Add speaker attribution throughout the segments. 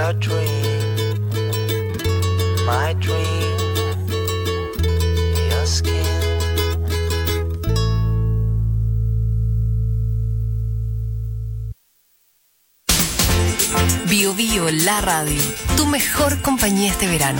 Speaker 1: a dream, my dream, your skin.
Speaker 2: Bio Bio, la radio, tu mejor compañía este verano.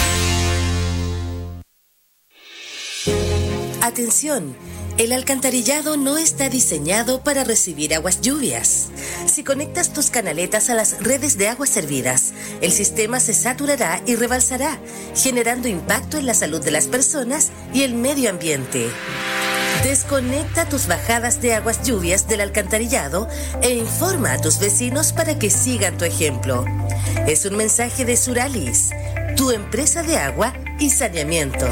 Speaker 3: Atención, el alcantarillado no está diseñado para recibir aguas lluvias. Si conectas tus canaletas a las redes de aguas servidas, el sistema se saturará y rebalsará, generando impacto en la salud de las personas y el medio ambiente. Desconecta tus bajadas de aguas lluvias del alcantarillado e informa a tus vecinos para que sigan tu ejemplo. Es un mensaje de Suralis, tu empresa de agua y saneamiento.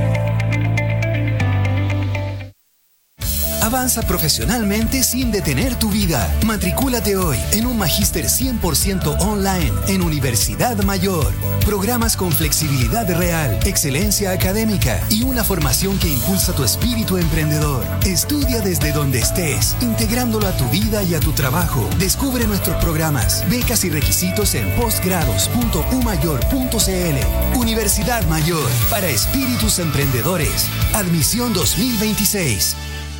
Speaker 4: Avanza profesionalmente sin detener tu vida. Matricúlate hoy en un magíster 100% online en Universidad Mayor. Programas con flexibilidad real, excelencia académica y una formación que impulsa tu espíritu emprendedor. Estudia desde donde estés, integrándolo a tu vida y a tu trabajo. Descubre nuestros programas, becas y requisitos en postgrados.umayor.cl. Universidad Mayor, para espíritus emprendedores. Admisión 2026.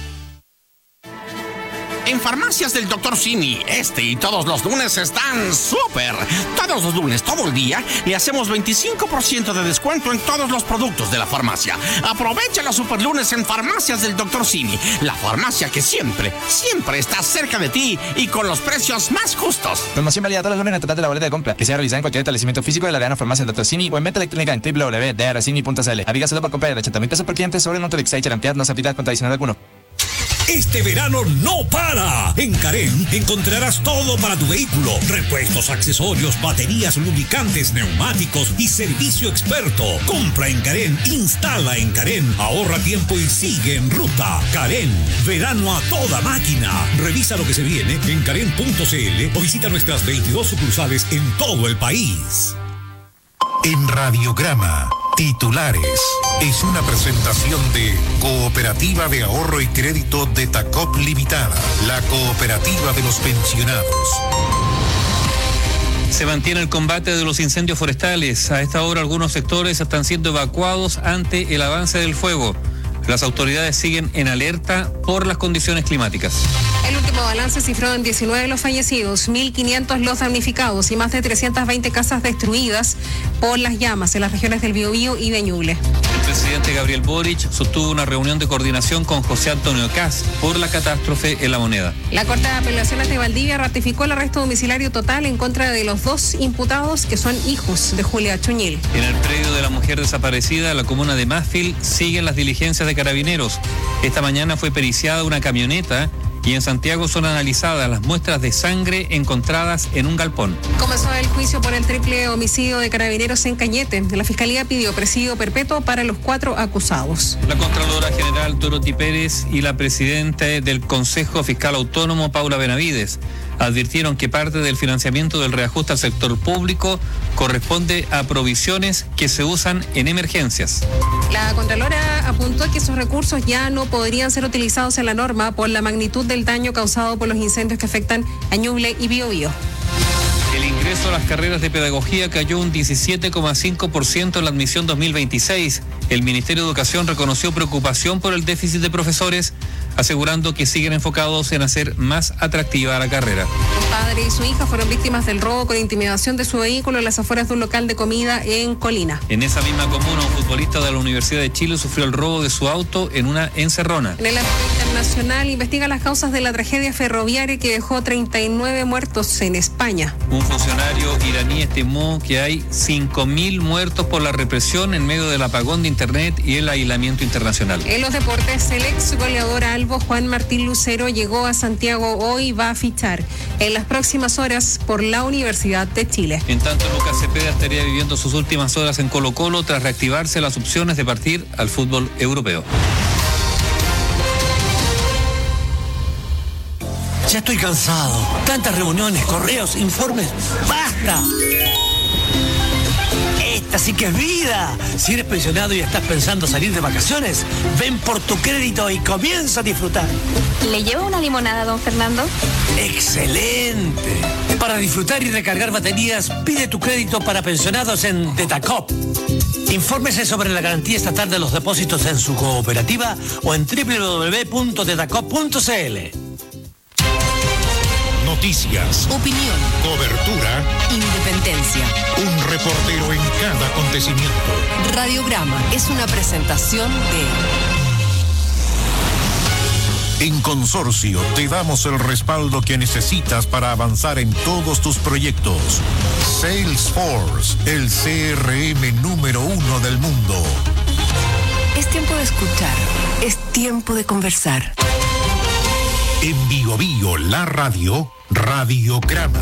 Speaker 5: En Farmacias del Dr. Simi, este y todos los lunes están súper. Todos los lunes, todo el día, le hacemos 25% de descuento en todos los productos de la farmacia. Aprovecha los super lunes en Farmacias del Dr. Simi, la farmacia que siempre, siempre está cerca de ti y con los precios más justos.
Speaker 6: Promoción válida todos los lunes en el total de la boleta de compra, que sea realizada en cualquier establecimiento físico de la Arena Farmacia del Dr. Simi o en venta electrónica en www.drcimi.cl. Avígaselo por compra de 80,000 pesos por cliente sobre Notolix y Charampiad, no se aplica con adicional alguno.
Speaker 7: Este verano no para. En Carén encontrarás todo para tu vehículo. Repuestos, accesorios, baterías, lubricantes, neumáticos y servicio experto. Compra en Carén, instala en Carén, ahorra tiempo y sigue en ruta. Carén, verano a toda máquina. Revisa lo que se viene en carén.cl o visita nuestras 22 sucursales en todo el país.
Speaker 8: En Radiograma, titulares. Es una presentación de Cooperativa de Ahorro y Crédito de Tacop Limitada, la cooperativa de los pensionados.
Speaker 9: Se mantiene el combate de los incendios forestales. A esta hora algunos sectores están siendo evacuados ante el avance del fuego. Las autoridades siguen en alerta por las condiciones climáticas.
Speaker 10: El último balance cifró en 19 los fallecidos, 1.500 los damnificados y más de 320 casas destruidas por las llamas en las regiones del Biobío y de Ñuble.
Speaker 9: El presidente Gabriel Boric sostuvo una reunión de coordinación con José Antonio Kast por la catástrofe en La Moneda.
Speaker 10: La Corte de Apelaciones de Valdivia ratificó el arresto domiciliario total en contra de los 2 imputados que son hijos de Julia Chuñil.
Speaker 9: En el predio de la mujer desaparecida, la comuna de Másfil, siguen las diligencias de Carabineros. Esta mañana fue periciada una camioneta y en Santiago son analizadas las muestras de sangre encontradas en un galpón.
Speaker 10: Comenzó el juicio por el triple homicidio de Carabineros en Cañete. La Fiscalía pidió presidio perpetuo para los 4 acusados.
Speaker 9: La Contralora General Dorothy Pérez y la Presidenta del Consejo Fiscal Autónomo, Paula Benavides, advirtieron que parte del financiamiento del reajuste al sector público corresponde a provisiones que se usan en emergencias.
Speaker 10: La Contralora apuntó que esos recursos ya no podrían ser utilizados en la norma por la magnitud del daño causado por los incendios que afectan a Ñuble y Biobío.
Speaker 9: El ingreso a las carreras de pedagogía cayó un 17,5% en la admisión 2026. El Ministerio de Educación reconoció preocupación por el déficit de profesores, asegurando que siguen enfocados en hacer más atractiva la carrera.
Speaker 10: Un padre y su hija fueron víctimas del robo con intimidación de su vehículo en las afueras de un local de comida en Colina.
Speaker 9: En esa misma comuna, un futbolista de la Universidad de Chile sufrió el robo de su auto en una encerrona.
Speaker 10: En el ámbito internacional, investiga las causas de la tragedia ferroviaria que dejó 39 muertos en España.
Speaker 9: Un funcionario iraní estimó que hay 5.000 muertos por la represión en medio del apagón de Internet y el aislamiento internacional.
Speaker 10: En los deportes, el ex goleador Albo Juan Martín Lucero llegó a Santiago hoy y va a fichar en las próximas horas por la Universidad de Chile.
Speaker 9: En tanto, Lucas Cepeda estaría viviendo sus últimas horas en Colo-Colo tras reactivarse las opciones de partir al fútbol europeo.
Speaker 11: Ya estoy cansado. Tantas reuniones, correos, informes. ¡Basta! Esta sí que es vida. Si eres pensionado y estás pensando salir de vacaciones, ven por tu crédito y comienza a disfrutar.
Speaker 12: ¿Le llevo una limonada, don Fernando?
Speaker 11: ¡Excelente! Para disfrutar y recargar baterías, pide tu crédito para pensionados en Detacop. Infórmese sobre la garantía estatal de los depósitos en su cooperativa o en www.detacop.cl.
Speaker 8: Noticias,
Speaker 2: Opinión,
Speaker 8: cobertura,
Speaker 2: independencia.
Speaker 8: un reportero en cada acontecimiento.
Speaker 2: Radiograma es una presentación de
Speaker 8: En Consorcio te damos el respaldo que necesitas para avanzar en todos tus proyectos. Salesforce, el CRM número 1 del mundo.
Speaker 2: Es tiempo de escuchar, es tiempo de conversar.
Speaker 8: En Bio Bio, la radio, Radiograma.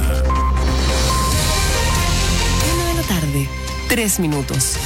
Speaker 2: 1:03 p.m.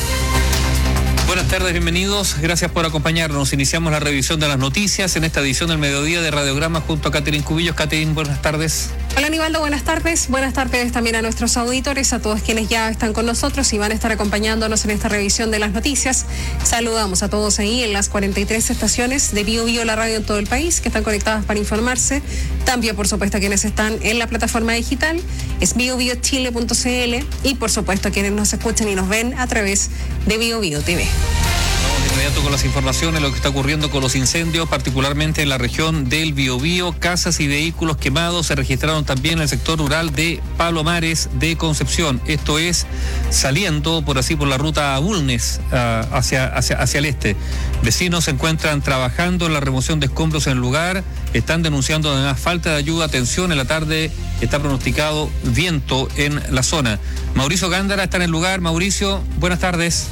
Speaker 9: Buenas tardes, bienvenidos. Gracias por acompañarnos. Iniciamos la revisión de las noticias en esta edición del mediodía de Radiograma junto a Catherine Cubillos. Catherine, buenas tardes.
Speaker 10: Hola Aníbaldo, buenas tardes. Buenas tardes también a nuestros auditores, a todos quienes ya están con nosotros y van a estar acompañándonos en esta revisión de las noticias. Saludamos a todos ahí en las 43 estaciones de Bio Bio, la radio en todo el país, que están conectadas para informarse. También, por supuesto, a quienes están en la plataforma digital, es biobiochile.cl, y por supuesto a quienes nos escuchan y nos ven a través de Bio Bio TV.
Speaker 9: Vamos de inmediato con las informaciones, lo que está ocurriendo con los incendios, particularmente en la región del Biobío. Casas y vehículos quemados se registraron también en el sector rural de Palomares de Concepción. Esto es saliendo por la ruta a Bulnes hacia el este. Vecinos se encuentran trabajando en la remoción de escombros en el lugar. Están denunciando además falta de ayuda. Atención, en la tarde está pronosticado viento en la zona. Mauricio Gándara está en el lugar. Mauricio, buenas tardes.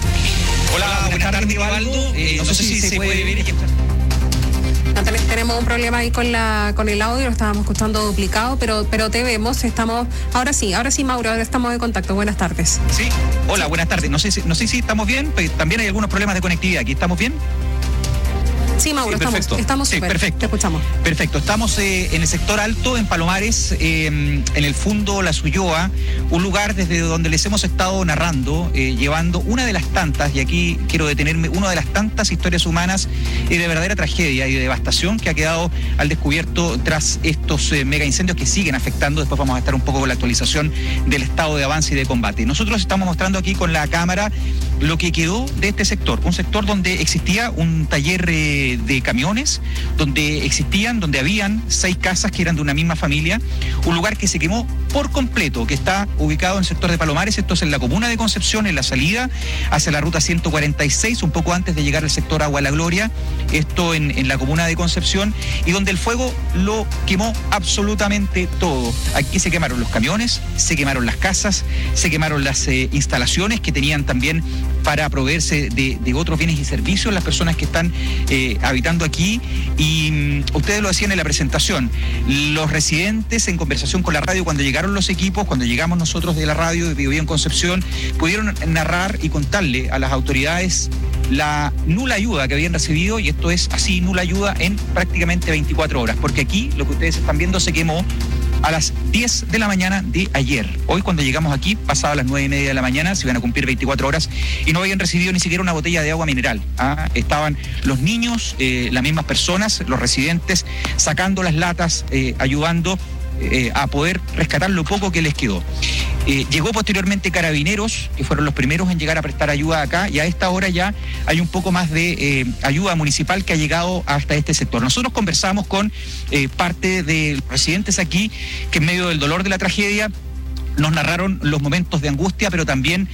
Speaker 12: Hola, buenas tardes, Nivaldo. No sé si se puede ver.
Speaker 10: Tenemos un problema ahí con el audio, lo estábamos escuchando duplicado, pero te vemos. Ahora sí, Mauro, ahora estamos en contacto. Buenas tardes.
Speaker 12: Sí, hola, buenas tardes. No sé si estamos bien, pero también hay algunos problemas de conectividad. ¿Aquí estamos bien?
Speaker 10: Sí, Mauro, estamos
Speaker 12: sí,
Speaker 10: super.
Speaker 12: Perfecto.
Speaker 10: Te escuchamos.
Speaker 12: Perfecto. Estamos en el sector alto, en Palomares, en el Fundo La Suyoa, un lugar desde donde les hemos estado narrando, llevando una de las tantas, y aquí quiero detenerme, una de las tantas historias humanas y de verdadera tragedia y de devastación que ha quedado al descubierto tras estos mega incendios que siguen afectando. Después vamos a estar un poco con la actualización del estado de avance y de combate. Nosotros estamos mostrando aquí con la cámara lo que quedó de este sector, un sector donde existía un taller de camiones, donde habían 6 casas que eran de una misma familia, un lugar que se quemó por completo, que está ubicado en el sector de Palomares. Esto es en la comuna de Concepción, en la salida hacia la ruta 146, un poco antes de llegar al sector Agua La Gloria, esto en la comuna de Concepción, y donde el fuego lo quemó absolutamente todo. Aquí se quemaron los camiones, se quemaron las casas, se quemaron las instalaciones que tenían también para proveerse de otros bienes y servicios las personas que están habitando aquí. Y ustedes lo decían en la presentación, los residentes en conversación con la radio, cuando llegaron los equipos, cuando llegamos nosotros de la radio de Bio Bio en Concepción, pudieron narrar y contarle a las autoridades la nula ayuda que habían recibido, y esto es así, nula ayuda en prácticamente 24 horas, porque aquí lo que ustedes están viendo se quemó a las 10 de la mañana de ayer. Hoy, cuando llegamos aquí, pasaba las 9:30 de la mañana, se iban a cumplir 24 horas y no habían recibido ni siquiera una botella de agua mineral. Estaban los niños, las mismas personas, los residentes, sacando las latas, ayudando a poder rescatar lo poco que les quedó. Llegó posteriormente Carabineros, que fueron los primeros en llegar a prestar ayuda acá, y a esta hora ya hay un poco más de ayuda municipal que ha llegado hasta este sector. Nosotros conversamos con parte de los residentes aquí, que en medio del dolor de la tragedia nos narraron los momentos de angustia, pero también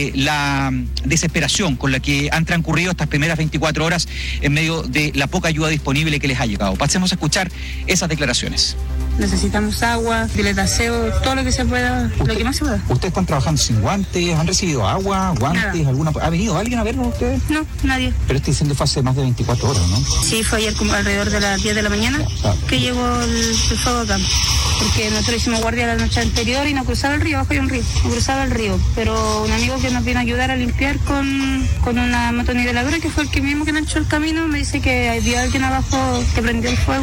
Speaker 12: la desesperación con la que han transcurrido estas primeras 24 horas en medio de la poca ayuda disponible que les ha llegado. Pasemos a escuchar esas declaraciones.
Speaker 13: Necesitamos agua, diletaseo, todo lo que se pueda, lo que más se pueda.
Speaker 12: ¿Ustedes están trabajando sin guantes? ¿Han recibido agua, guantes? ¿Ha venido alguien a vernos ustedes?
Speaker 13: No, nadie.
Speaker 12: Pero este incendio fue hace más de 24 horas, ¿no?
Speaker 13: Sí, fue ayer como alrededor de las 10 de la mañana que llegó el fuego acá. Porque nosotros hicimos guardia la noche anterior y no cruzaba el río, abajo hay un río, no cruzaba el río. Pero un amigo que nos vino a ayudar a limpiar con una motoniveladora, que fue el que mismo que nos echó el camino, me dice que había alguien abajo que prendió el fuego.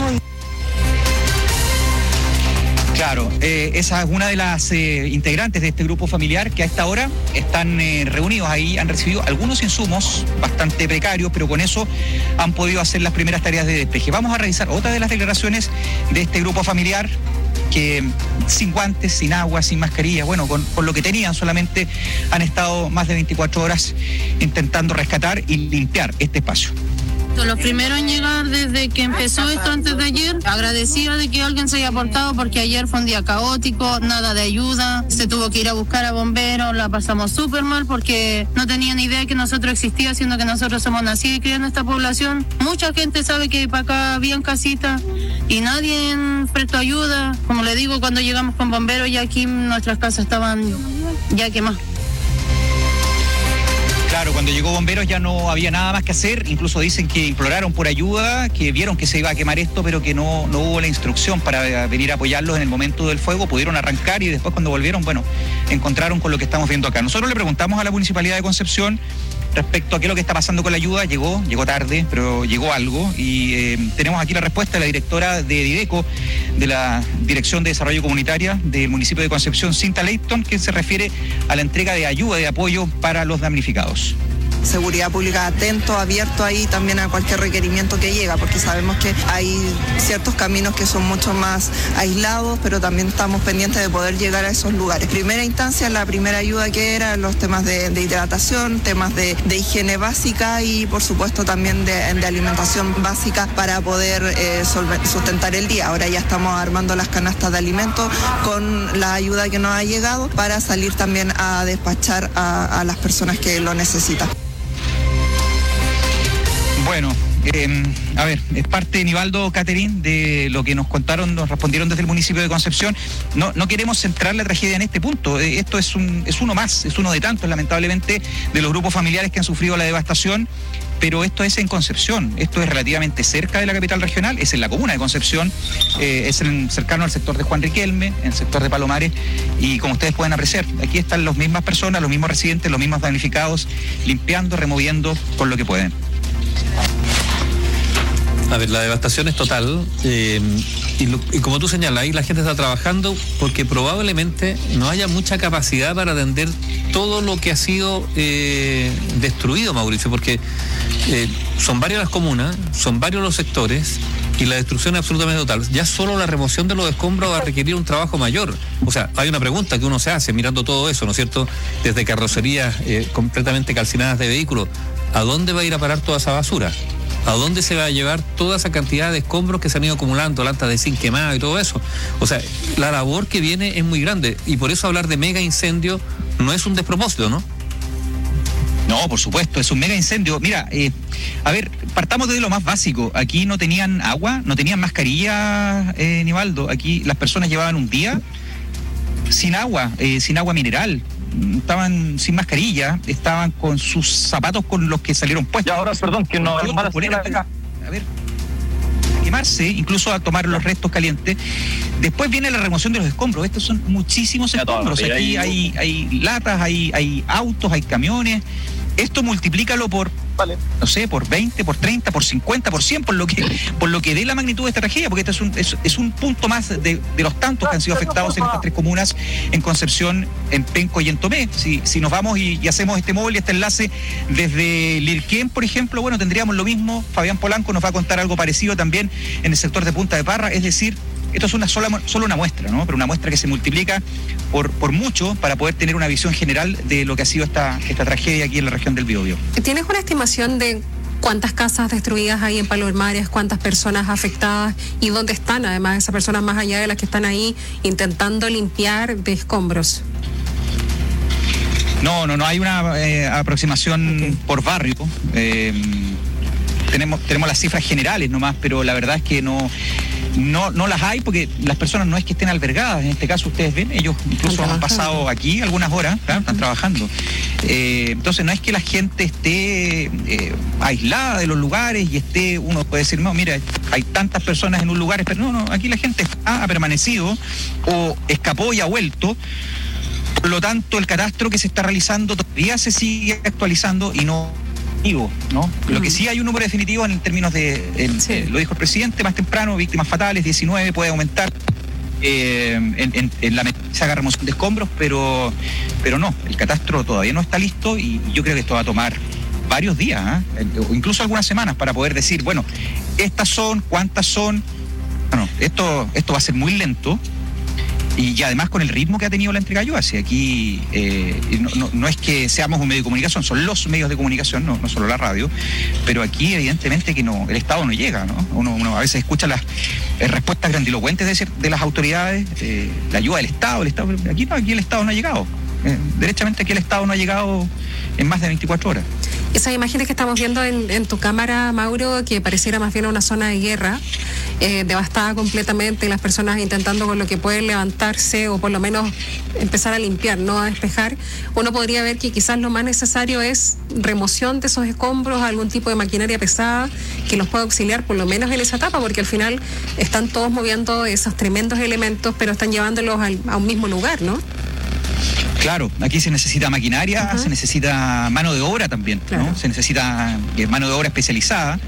Speaker 12: Claro, esa es una de las integrantes de este grupo familiar que a esta hora están reunidos ahí, han recibido algunos insumos bastante precarios, pero con eso han podido hacer las primeras tareas de despeje. Vamos a revisar otra de las declaraciones de este grupo familiar. que sin guantes, sin agua, sin mascarilla, bueno, con lo que tenían solamente han estado más de 24 horas intentando rescatar y limpiar este espacio.
Speaker 13: Los primeros en llegar desde que empezó esto antes de ayer, agradecida de que alguien se haya aportado porque ayer fue un día caótico, nada de ayuda, se tuvo que ir a buscar a bomberos, la pasamos súper mal porque no tenían idea que nosotros existía, siendo que nosotros somos nacidos y criados en esta población. Mucha gente sabe que para acá habían casitas y nadie prestó ayuda. Como le digo, cuando llegamos con bomberos ya aquí nuestras casas estaban ya quemadas.
Speaker 12: Claro, cuando llegó bomberos ya no había nada más que hacer, incluso dicen que imploraron por ayuda, que vieron que se iba a quemar esto, pero que no hubo la instrucción para venir a apoyarlos en el momento del fuego, pudieron arrancar y después cuando volvieron, bueno, encontraron con lo que estamos viendo acá. Nosotros le preguntamos a la Municipalidad de Concepción respecto a qué es lo que está pasando con la ayuda. Llegó tarde, pero llegó algo y tenemos aquí la respuesta de la directora de Dideco, de la Dirección de Desarrollo Comunitaria del municipio de Concepción, Cinta Leighton, que se refiere a la entrega de ayuda, de apoyo para los damnificados.
Speaker 14: Seguridad Pública atento, abierto ahí también a cualquier requerimiento que llega, porque sabemos que hay ciertos caminos que son mucho más aislados, pero también estamos pendientes de poder llegar a esos lugares. Primera instancia, la primera ayuda que era los temas de hidratación, temas de higiene básica y por supuesto también de alimentación básica para poder sustentar el día. Ahora ya estamos armando las canastas de alimentos con la ayuda que nos ha llegado para salir también a despachar a las personas que lo necesitan.
Speaker 12: Bueno, a ver, es parte, Nivaldo, Catherine, de lo que nos contaron, nos respondieron desde el municipio de Concepción. No queremos centrar la tragedia en este punto. Esto es uno más, es uno de tantos, lamentablemente, de los grupos familiares que han sufrido la devastación. Pero esto es en Concepción, esto es relativamente cerca de la capital regional, es en la comuna de Concepción, es cercano al sector de Juan Riquelme, en el sector de Palomares, y como ustedes pueden apreciar, aquí están las mismas personas, los mismos residentes, los mismos damnificados, limpiando, removiendo con lo que pueden.
Speaker 9: A ver, la devastación es total y como tú señalas, ahí la gente está trabajando porque probablemente no haya mucha capacidad para atender todo lo que ha sido destruido, Mauricio, porque son varias las comunas, son varios los sectores y la destrucción es absolutamente total. Ya solo la remoción de los escombros va a requerir un trabajo mayor. O sea, hay una pregunta que uno se hace mirando todo eso, ¿no es cierto? Desde carrocerías completamente calcinadas de vehículos, ¿a dónde va a ir a parar toda esa basura? ¿A dónde se va a llevar toda esa cantidad de escombros que se han ido acumulando, latas de zinc quemado y todo eso? O sea, la labor que viene es muy grande y por eso hablar de mega incendio no es un despropósito, ¿no?
Speaker 12: No, por supuesto, es un mega incendio. Mira, a ver, partamos desde lo más básico. Aquí no tenían agua, no tenían mascarilla, Nivaldo. Aquí las personas llevaban un día sin agua mineral. Estaban sin mascarilla, estaban con sus zapatos con los que salieron puestos.
Speaker 15: Y ahora, perdón, que no hay mala señal acá.
Speaker 12: A ver, a quemarse, incluso a tomar los restos calientes. Después viene la remoción de los escombros. Estos son muchísimos escombros. Aquí hay latas, hay autos, hay camiones. Esto multiplícalo por, no sé, por 20, por 30, por 50, por 100, por lo que dé la magnitud de esta tragedia, porque este es un punto más de los tantos que han sido afectados en estas tres comunas, en Concepción, en Penco y en Tomé. Si nos vamos y hacemos este móvil y este enlace desde Lirquén, por ejemplo, bueno, tendríamos lo mismo. Fabián Polanco nos va a contar algo parecido también en el sector de Punta de Parra, es decir, esto es solo una muestra, ¿no? Pero una muestra que se multiplica por mucho para poder tener una visión general de lo que ha sido esta tragedia aquí en la región del Biobío.
Speaker 10: ¿Tienes una estimación de cuántas casas destruidas hay en Palomares, cuántas personas afectadas y dónde están además esas personas más allá de las que están ahí intentando limpiar de escombros?
Speaker 12: No hay una aproximación por barrio. Tenemos las cifras generales nomás, pero la verdad es que no las hay porque las personas no es que estén albergadas. En este caso ustedes ven, ellos incluso han pasado aquí algunas horas, ¿verdad? Están trabajando. Entonces no es que la gente esté aislada de los lugares y uno puede decir, no, mira, hay tantas personas en un lugar, pero no, aquí la gente ha permanecido o escapó y ha vuelto. Por lo tanto, el catastro que se está realizando todavía se sigue actualizando y no. ¿no? Lo que sí hay un número definitivo en términos de, lo dijo el presidente más temprano, víctimas fatales, 19, puede aumentar en la medida que se haga remoción de escombros, pero no, el catastro todavía no está listo y yo creo que esto va a tomar varios días, o incluso algunas semanas para poder decir, bueno, estas son, cuántas son. Bueno, esto va a ser muy lento Y además con el ritmo que ha tenido la entrega de ayuda. Si aquí no es que seamos un medio de comunicación, son los medios de comunicación, no solo la radio, pero aquí evidentemente que no, el Estado no llega, ¿no? Uno a veces escucha las respuestas grandilocuentes de las autoridades, la ayuda del Estado, aquí el Estado no ha llegado. Derechamente aquí el Estado no ha llegado en más de 24 horas.
Speaker 10: Esas imágenes que estamos viendo en tu cámara, Mauro, que pareciera más bien una zona de guerra, devastada completamente, las personas intentando con lo que pueden levantarse o por lo menos empezar a limpiar, no a despejar. Uno podría ver que quizás lo más necesario es remoción de esos escombros, algún tipo de maquinaria pesada que los pueda auxiliar por lo menos en esa etapa, porque al final están todos moviendo esos tremendos elementos, pero están llevándolos a un mismo lugar, ¿no?
Speaker 12: Claro, aquí se necesita maquinaria, se necesita mano de obra también, claro, ¿no? Se necesita mano de obra especializada.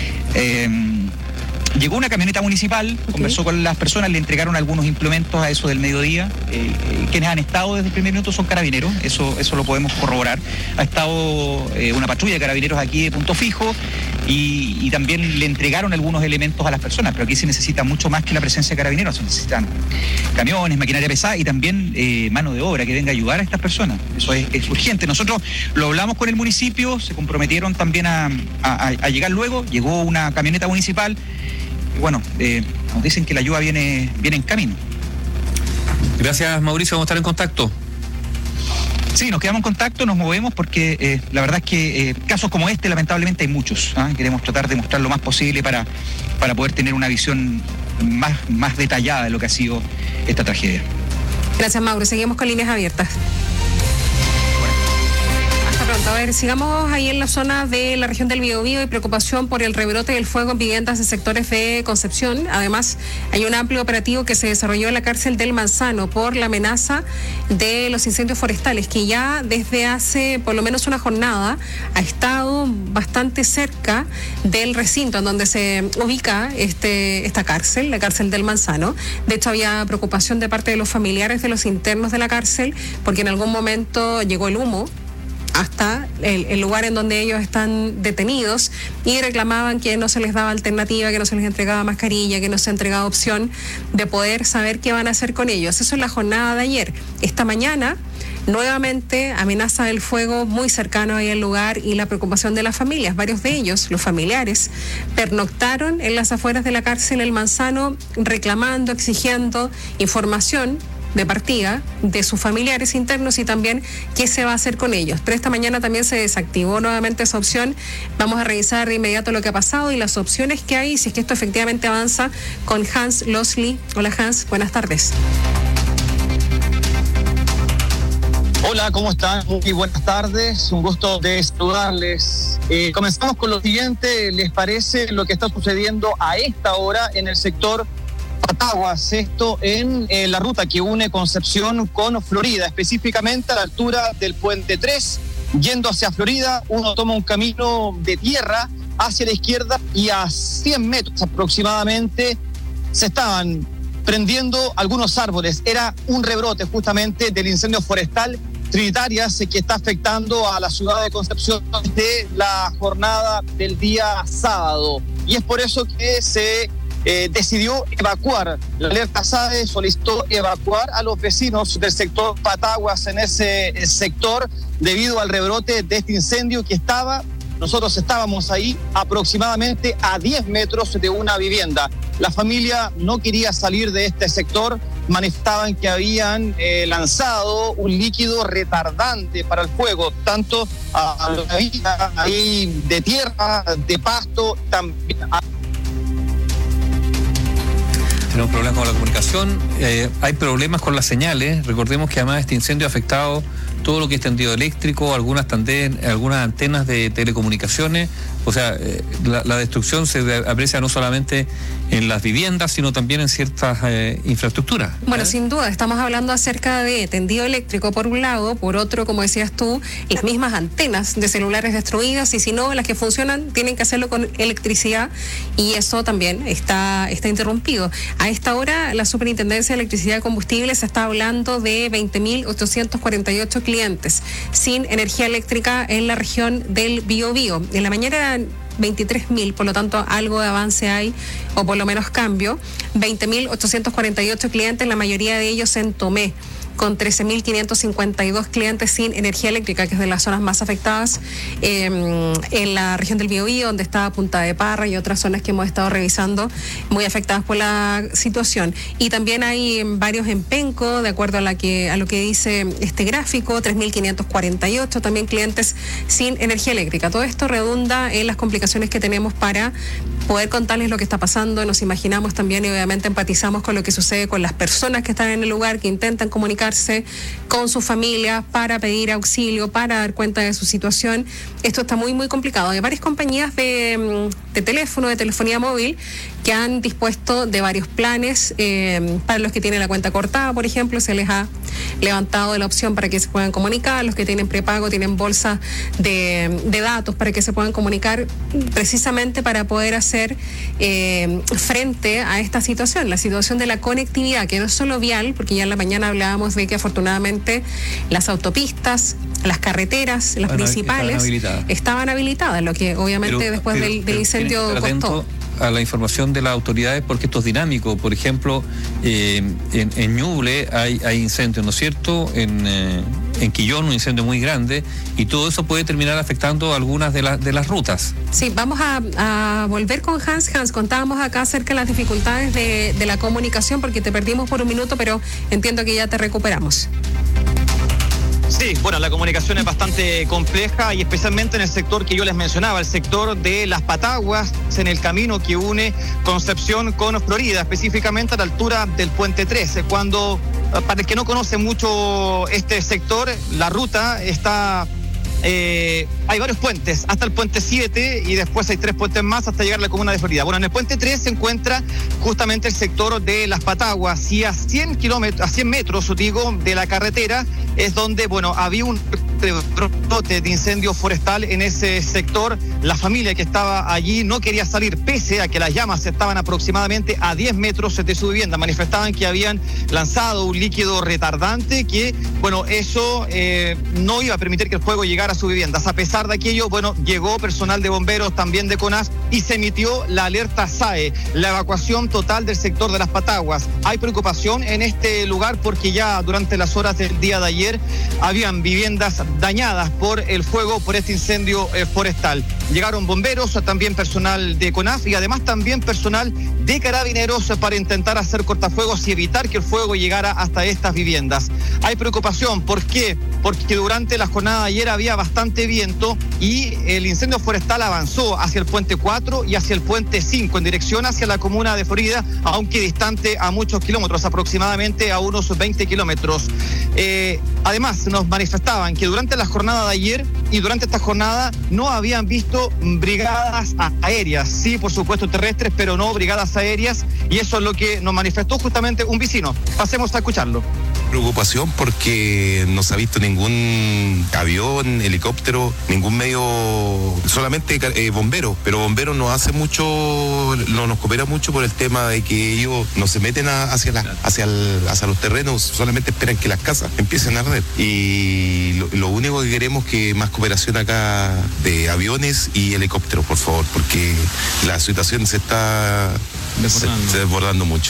Speaker 12: Llegó una camioneta municipal, conversó con las personas, le entregaron algunos implementos a eso del mediodía. Quienes han estado desde el primer minuto son carabineros, eso lo podemos corroborar. Ha estado una patrulla de carabineros aquí de punto fijo y también le entregaron algunos elementos a las personas, pero aquí se necesita mucho más que la presencia de carabineros, se necesitan camiones, maquinaria pesada y también mano de obra que venga a ayudar a estas personas. Eso es urgente. Nosotros lo hablamos con el municipio, se comprometieron también a llegar luego, llegó una camioneta municipal. Bueno, nos dicen que la ayuda viene en camino.
Speaker 9: Gracias, Mauricio, vamos a estar en contacto.
Speaker 12: Sí, nos quedamos en contacto, nos movemos porque la verdad es que casos como este lamentablemente hay muchos. Queremos tratar de mostrar lo más posible para poder tener una visión más detallada de lo que ha sido esta tragedia.
Speaker 10: Gracias, Mauro. Seguimos con líneas abiertas. Pronto. A ver, sigamos ahí en la zona de la región del Biobío y preocupación por el rebrote del fuego en viviendas de sectores de Concepción. Además, hay un amplio operativo que se desarrolló en la cárcel del Manzano por la amenaza de los incendios forestales, que ya desde hace por lo menos una jornada ha estado bastante cerca del recinto en donde se ubica esta cárcel, la cárcel del Manzano. De hecho, había preocupación de parte de los familiares de los internos de la cárcel, porque en algún momento llegó el humo hasta el lugar en donde ellos están detenidos y reclamaban que no se les daba alternativa, que no se les entregaba mascarilla, que no se entregaba opción de poder saber qué van a hacer con ellos. Eso es la jornada de ayer. Esta mañana, nuevamente, amenaza del fuego muy cercano ahí al lugar y la preocupación de las familias. Varios de ellos, los familiares, pernoctaron en las afueras de la cárcel El Manzano reclamando, exigiendo información de partida de sus familiares internos y también qué se va a hacer con ellos. Pero esta mañana también se desactivó nuevamente esa opción. Vamos a revisar de inmediato lo que ha pasado y las opciones que hay, si es que esto efectivamente avanza, con Hans Losli. Hola, Hans, buenas tardes.
Speaker 16: Hola, ¿cómo están? Muy buenas tardes, un gusto de saludarles. Comenzamos con lo siguiente. ¿Les parece lo que está sucediendo a esta hora en el sector Pataguas, esto en la ruta que une Concepción con Florida, específicamente a la altura del Puente 3, yendo hacia Florida, uno toma un camino de tierra hacia la izquierda y a 100 metros aproximadamente se estaban prendiendo algunos árboles. Era un rebrote justamente del incendio forestal Trinitarias que está afectando a la ciudad de Concepción desde la jornada del día sábado. Y es por eso que se decidió evacuar. La alerta SADE solicitó evacuar a los vecinos del sector Pataguas en ese sector debido al rebrote de este incendio que nosotros estábamos ahí aproximadamente a 10 metros de una vivienda. La familia no quería salir de este sector, manifestaban que habían lanzado un líquido retardante para el fuego, tanto a la vida ahí de tierra, de pasto, también
Speaker 9: Tenemos problemas con la comunicación, hay problemas con las señales. Recordemos que además este incendio ha afectado todo lo que es tendido eléctrico, algunas antenas de telecomunicaciones. O sea, la destrucción se aprecia no solamente en las viviendas, sino también en ciertas infraestructuras.
Speaker 10: Bueno, sin duda, estamos hablando acerca de tendido eléctrico por un lado, por otro, como decías tú, las mismas antenas de celulares destruidas, y si no, las que funcionan tienen que hacerlo con electricidad, y eso también está interrumpido. A esta hora, la Superintendencia de Electricidad y Combustibles está hablando de 20.848 clientes sin energía eléctrica en la región del Biobío. En la mañana 23.000, por lo tanto algo de avance hay, o por lo menos cambio. 20.848 clientes, la mayoría de ellos en Tomé, con 13.552 clientes sin energía eléctrica, que es de las zonas más afectadas en la región del Biobío, donde está Punta de Parra y otras zonas que hemos estado revisando, muy afectadas por la situación. Y también hay varios en Penco, de acuerdo a lo que dice este gráfico, 3.548 también clientes sin energía eléctrica. Todo esto redunda en las complicaciones que tenemos para poder contarles lo que está pasando. Nos imaginamos también y obviamente empatizamos con lo que sucede con las personas que están en el lugar, que intentan comunicarse con sus familias para pedir auxilio, para dar cuenta de su situación. Esto está muy, muy complicado. Hay varias compañías de teléfono, de telefonía móvil, que han dispuesto de varios planes para los que tienen la cuenta cortada, por ejemplo, se les ha levantado la opción para que se puedan comunicar. Los que tienen prepago tienen bolsa de datos para que se puedan comunicar, precisamente para poder hacer frente a esta situación, la situación de la conectividad, que no es solo vial, porque ya en la mañana hablábamos de que afortunadamente las autopistas, las carreteras, las principales, estaban habilitadas, lo que obviamente después del incendio costó.
Speaker 9: A la información de las autoridades, porque esto es dinámico. Por ejemplo, en Ñuble hay incendios, ¿no es cierto? En Quillón un incendio muy grande, y todo eso puede terminar afectando algunas de las rutas.
Speaker 10: Sí, vamos a volver con Hans. Hans, contábamos acá acerca de las dificultades de la comunicación, porque te perdimos por un minuto, pero entiendo que ya te recuperamos.
Speaker 16: Sí, bueno, la comunicación es bastante compleja, y especialmente en el sector que yo les mencionaba, el sector de Las Pataguas, en el camino que une Concepción con Florida, específicamente a la altura del Puente 13. Cuando, para el que no conoce mucho este sector, la ruta está... hay varios puentes, hasta el puente 7, y después hay 3 puentes más hasta llegar a la comuna de Florida. Bueno, en el puente 3 se encuentra justamente el sector de Las Pataguas, y a 100 metros, digo, de la carretera es donde, bueno, había un brote de incendio forestal en ese sector. La familia que estaba allí no quería salir, pese a que las llamas estaban aproximadamente a 10 metros de su vivienda. Manifestaban que habían lanzado un líquido retardante que, bueno, eso no iba a permitir que el fuego llegara a sus viviendas. A pesar de aquello, bueno, llegó personal de bomberos, también de CONAS, y se emitió la alerta SAE, la evacuación total del sector de Las Pataguas. Hay preocupación en este lugar porque ya durante las horas del día de ayer habían viviendas dañadas por el fuego, por este incendio forestal. Llegaron bomberos, también personal de CONAF y además también personal de carabineros para intentar hacer cortafuegos y evitar que el fuego llegara hasta estas viviendas. Hay preocupación, ¿por qué? Porque durante la jornada de ayer había bastante viento y el incendio forestal avanzó hacia el puente 4 y hacia el puente 5 en dirección hacia la comuna de Florida, aunque distante a muchos kilómetros, aproximadamente a unos 20 kilómetros. Además, nos manifestaban que durante la jornada de ayer y durante esta jornada no habían visto brigadas aéreas, sí, por supuesto terrestres, pero no brigadas aéreas, y eso es lo que nos manifestó justamente un vecino. Pasemos a escucharlo.
Speaker 17: Preocupación porque no se ha visto ningún avión, helicóptero, ningún medio, solamente bomberos, pero bomberos no hace mucho, no nos coopera mucho por el tema de que ellos no se meten hacia los terrenos, solamente esperan que las casas empiecen a arder. Y lo único que queremos es que más cooperación acá de aviones y helicópteros, por favor, porque la situación se está desbordando mucho.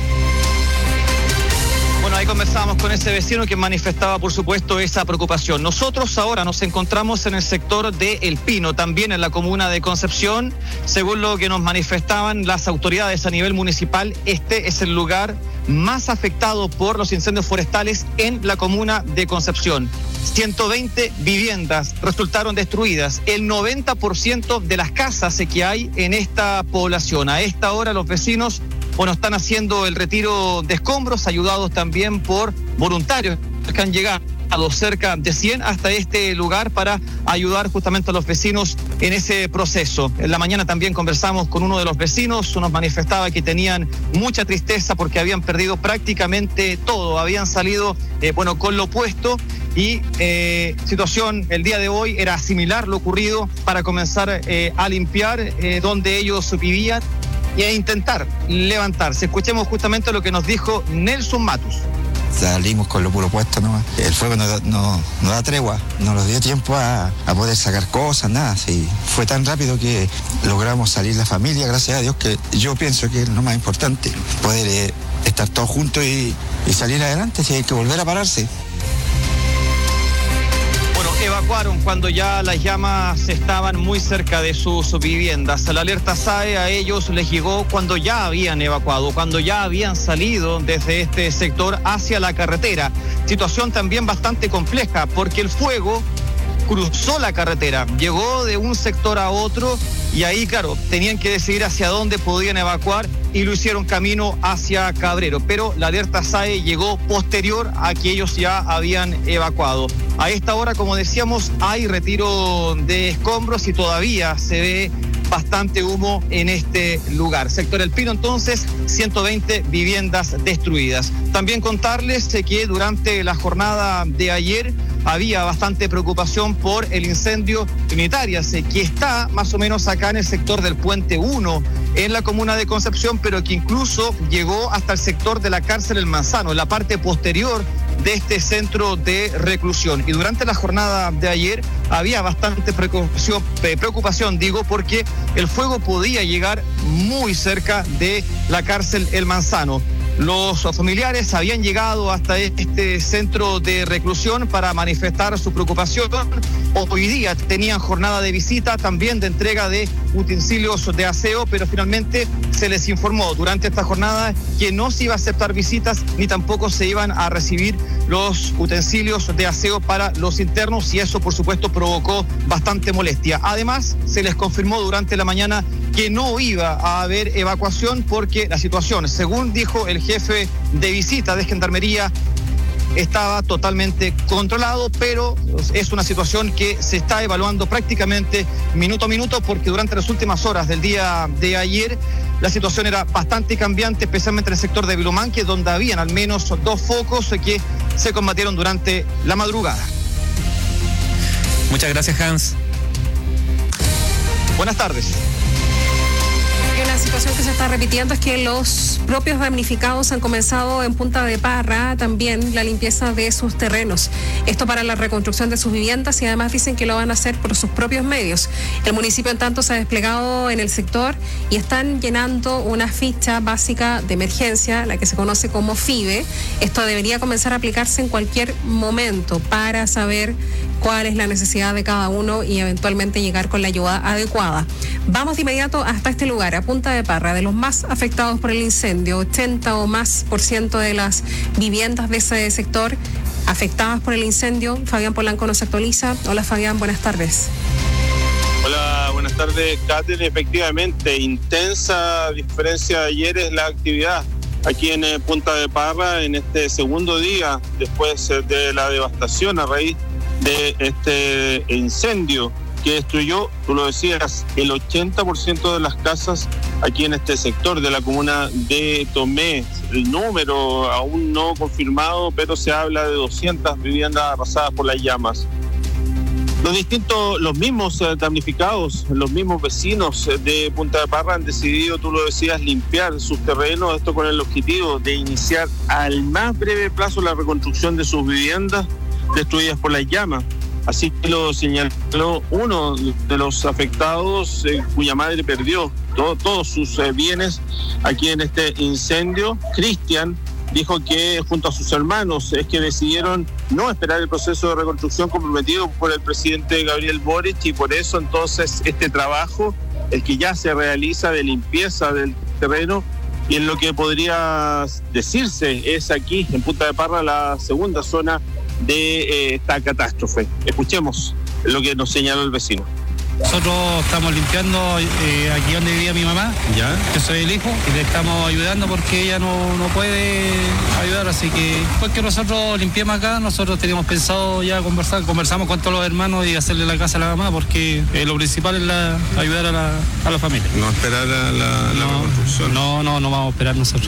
Speaker 16: Bueno, ahí conversábamos con ese vecino que manifestaba, por supuesto, esa preocupación. Nosotros ahora nos encontramos en el sector de El Pino, también en la comuna de Concepción. Según lo que nos manifestaban las autoridades a nivel municipal, este es el lugar más afectado por los incendios forestales en la comuna de Concepción. 120 viviendas resultaron destruidas, el 90% de las casas que hay en esta población. A esta hora los vecinos, bueno, están haciendo el retiro de escombros, ayudados también por voluntarios que han llegado cerca de 100 hasta este lugar para ayudar justamente a los vecinos en ese proceso. En la mañana también conversamos con uno de los vecinos, nos manifestaba que tenían mucha tristeza porque habían perdido prácticamente todo, habían salido, con lo opuesto, y situación el día de hoy era asimilar lo ocurrido para comenzar a limpiar donde ellos vivían y a intentar levantarse. Escuchemos justamente lo que nos dijo Nelson Matus.
Speaker 18: salimos con lo puro puesto nomás. El fuego no da tregua, no nos dio tiempo a poder sacar cosas, nada. Sí, fue tan rápido que logramos salir la familia, gracias a Dios, que yo pienso que es lo más importante, poder estar todos juntos y salir adelante, si hay que volver a pararse.
Speaker 16: Evacuaron cuando ya las llamas estaban muy cerca de sus viviendas. La alerta SAE a ellos les llegó cuando ya habían evacuado, cuando ya habían salido desde este sector hacia la carretera. Situación también bastante compleja porque el fuego cruzó la carretera, llegó de un sector a otro y ahí, claro, tenían que decidir hacia dónde podían evacuar y lo hicieron camino hacia Cabrero, pero la alerta SAE llegó posterior a que ellos ya habían evacuado. A esta hora, como decíamos, hay retiro de escombros y todavía se ve bastante humo en este lugar. Sector El Pino, entonces, 120 viviendas destruidas. También contarles que durante la jornada de ayer había bastante preocupación por el incendio Trinitarias, que está más o menos acá en el sector del Puente 1, en la comuna de Concepción, pero que incluso llegó hasta el sector de la cárcel El Manzano, en la parte posterior de este centro de reclusión. Y durante la jornada de ayer había bastante preocupación, porque el fuego podía llegar muy cerca de la cárcel El Manzano. Los familiares habían llegado hasta este centro de reclusión para manifestar su preocupación. Hoy día tenían jornada de visita, también de entrega de utensilios de aseo, pero finalmente se les informó durante esta jornada que no se iba a aceptar visitas ni tampoco se iban a recibir los utensilios de aseo para los internos y eso, por supuesto, provocó bastante molestia. Además, se les confirmó durante la mañana que no iba a haber evacuación porque la situación, según dijo el jefe de visita de Gendarmería, estaba totalmente controlado, pero es una situación que se está evaluando prácticamente minuto a minuto porque durante las últimas horas del día de ayer la situación era bastante cambiante, especialmente en el sector de Vilomanque, donde habían al menos 2 focos que se combatieron durante la madrugada.
Speaker 9: Muchas gracias, Hans.
Speaker 16: Buenas tardes.
Speaker 10: Una situación que se está repitiendo es que los propios damnificados han comenzado en Punta de Parra también la limpieza de sus terrenos. Esto para la reconstrucción de sus viviendas y además dicen que lo van a hacer por sus propios medios. El municipio en tanto se ha desplegado en el sector y están llenando una ficha básica de emergencia, la que se conoce como FIBE. Esto debería comenzar a aplicarse en cualquier momento para saber cuál es la necesidad de cada uno y eventualmente llegar con la ayuda adecuada. Vamos de inmediato hasta este lugar, a Punta de Parra, de los más afectados por el incendio. 80 o más % de las viviendas de ese sector afectadas por el incendio. Fabián Polanco nos actualiza. Hola Fabián, buenas tardes.
Speaker 19: Hola, buenas tardes, Katy. Efectivamente, intensa diferencia de ayer es la actividad aquí en Punta de Parra en este segundo día después de la devastación a raíz de este incendio que destruyó, tú lo decías, el 80% de las casas aquí en este sector de la comuna de Tomé. El número aún no confirmado, pero se habla de 200 viviendas arrasadas por las llamas. Los mismos damnificados, los mismos vecinos de Punta de Parra han decidido, tú lo decías, limpiar sus terrenos, esto con el objetivo de iniciar al más breve plazo la reconstrucción de sus viviendas destruidas por las llamas. Así que lo señaló uno de los afectados, cuya madre perdió todos sus bienes aquí en este incendio. Cristian dijo que junto a sus hermanos es que decidieron no esperar el proceso de reconstrucción comprometido por el presidente Gabriel Boric y por eso entonces este trabajo, el que ya se realiza de limpieza del terreno, y en lo que podría decirse es aquí en Punta de Parra la segunda zona de esta catástrofe. Escuchemos lo que nos señaló el vecino.
Speaker 20: Nosotros estamos limpiando aquí donde vivía mi mamá, ¿ya? Yo soy el hijo y le estamos ayudando porque ella no puede ayudar, así que después que nosotros limpiemos acá, nosotros teníamos pensado ya conversamos con todos los hermanos y hacerle la casa a la mamá porque lo principal es ayudar a la familia.
Speaker 17: No esperar a la reconstrucción.
Speaker 20: No vamos a esperar nosotros.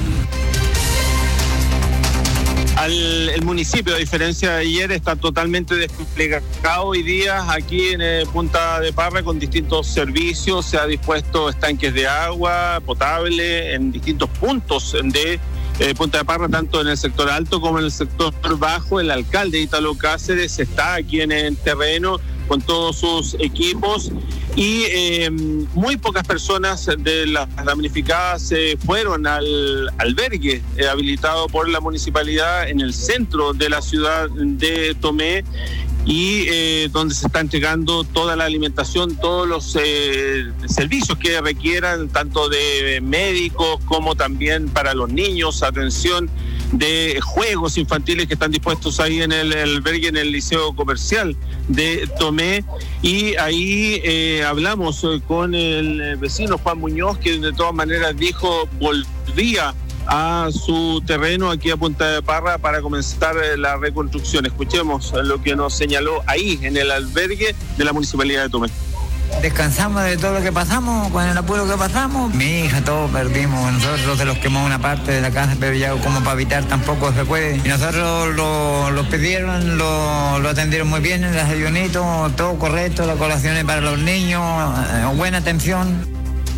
Speaker 19: El municipio, a diferencia de ayer, está totalmente desplegado hoy día aquí en Punta de Parra con distintos servicios. Se ha dispuesto estanques de agua potable en distintos puntos de Punta de Parra, tanto en el sector alto como en el sector bajo. El alcalde Ítalo Cáceres está aquí en el terreno con todos sus equipos y muy pocas personas de las damnificadas fueron al albergue habilitado por la municipalidad en el centro de la ciudad de Tomé, y donde se está entregando toda la alimentación, todos los servicios que requieran, tanto de médicos como también para los niños, atención de juegos infantiles que están dispuestos ahí en el albergue, en el Liceo Comercial de Tomé. Y ahí hablamos con el vecino Juan Muñoz, que de todas maneras dijo volvía a su terreno aquí a Punta de Parra para comenzar la reconstrucción. Escuchemos lo que nos señaló ahí en el albergue de la Municipalidad de Tomé.
Speaker 21: Descansamos de todo lo que pasamos, con el apuro que pasamos. Mi hija, todos perdimos. Nosotros se los quemó una parte de la casa, pero ya como para evitar tampoco se puede. Y nosotros lo pidieron, lo atendieron muy bien, el desayunito, todo correcto, las colaciones para los niños, buena atención.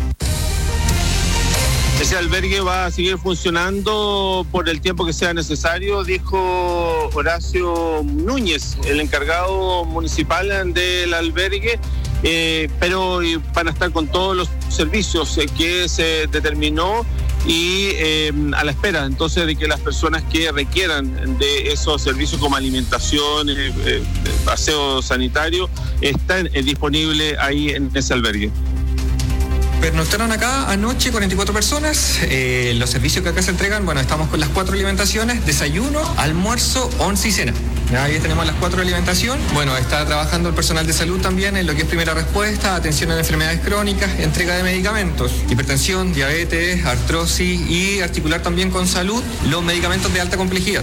Speaker 19: Ese albergue va a seguir funcionando por el tiempo que sea necesario, dijo Horacio Núñez, el encargado municipal del albergue, pero van a estar con todos los servicios que se determinó y a la espera entonces de que las personas que requieran de esos servicios como alimentación, aseo sanitario, están disponibles ahí en ese albergue.
Speaker 22: Pernoctaron acá anoche 44 personas. Los servicios que acá se entregan, bueno, estamos con las 4 alimentaciones: desayuno, almuerzo, once y cena. Ahí tenemos las 4 alimentación. Bueno, está trabajando el personal de salud también en lo que es primera respuesta, atención a enfermedades crónicas, entrega de medicamentos, hipertensión, diabetes, artrosis, y articular también con salud los medicamentos de alta complejidad.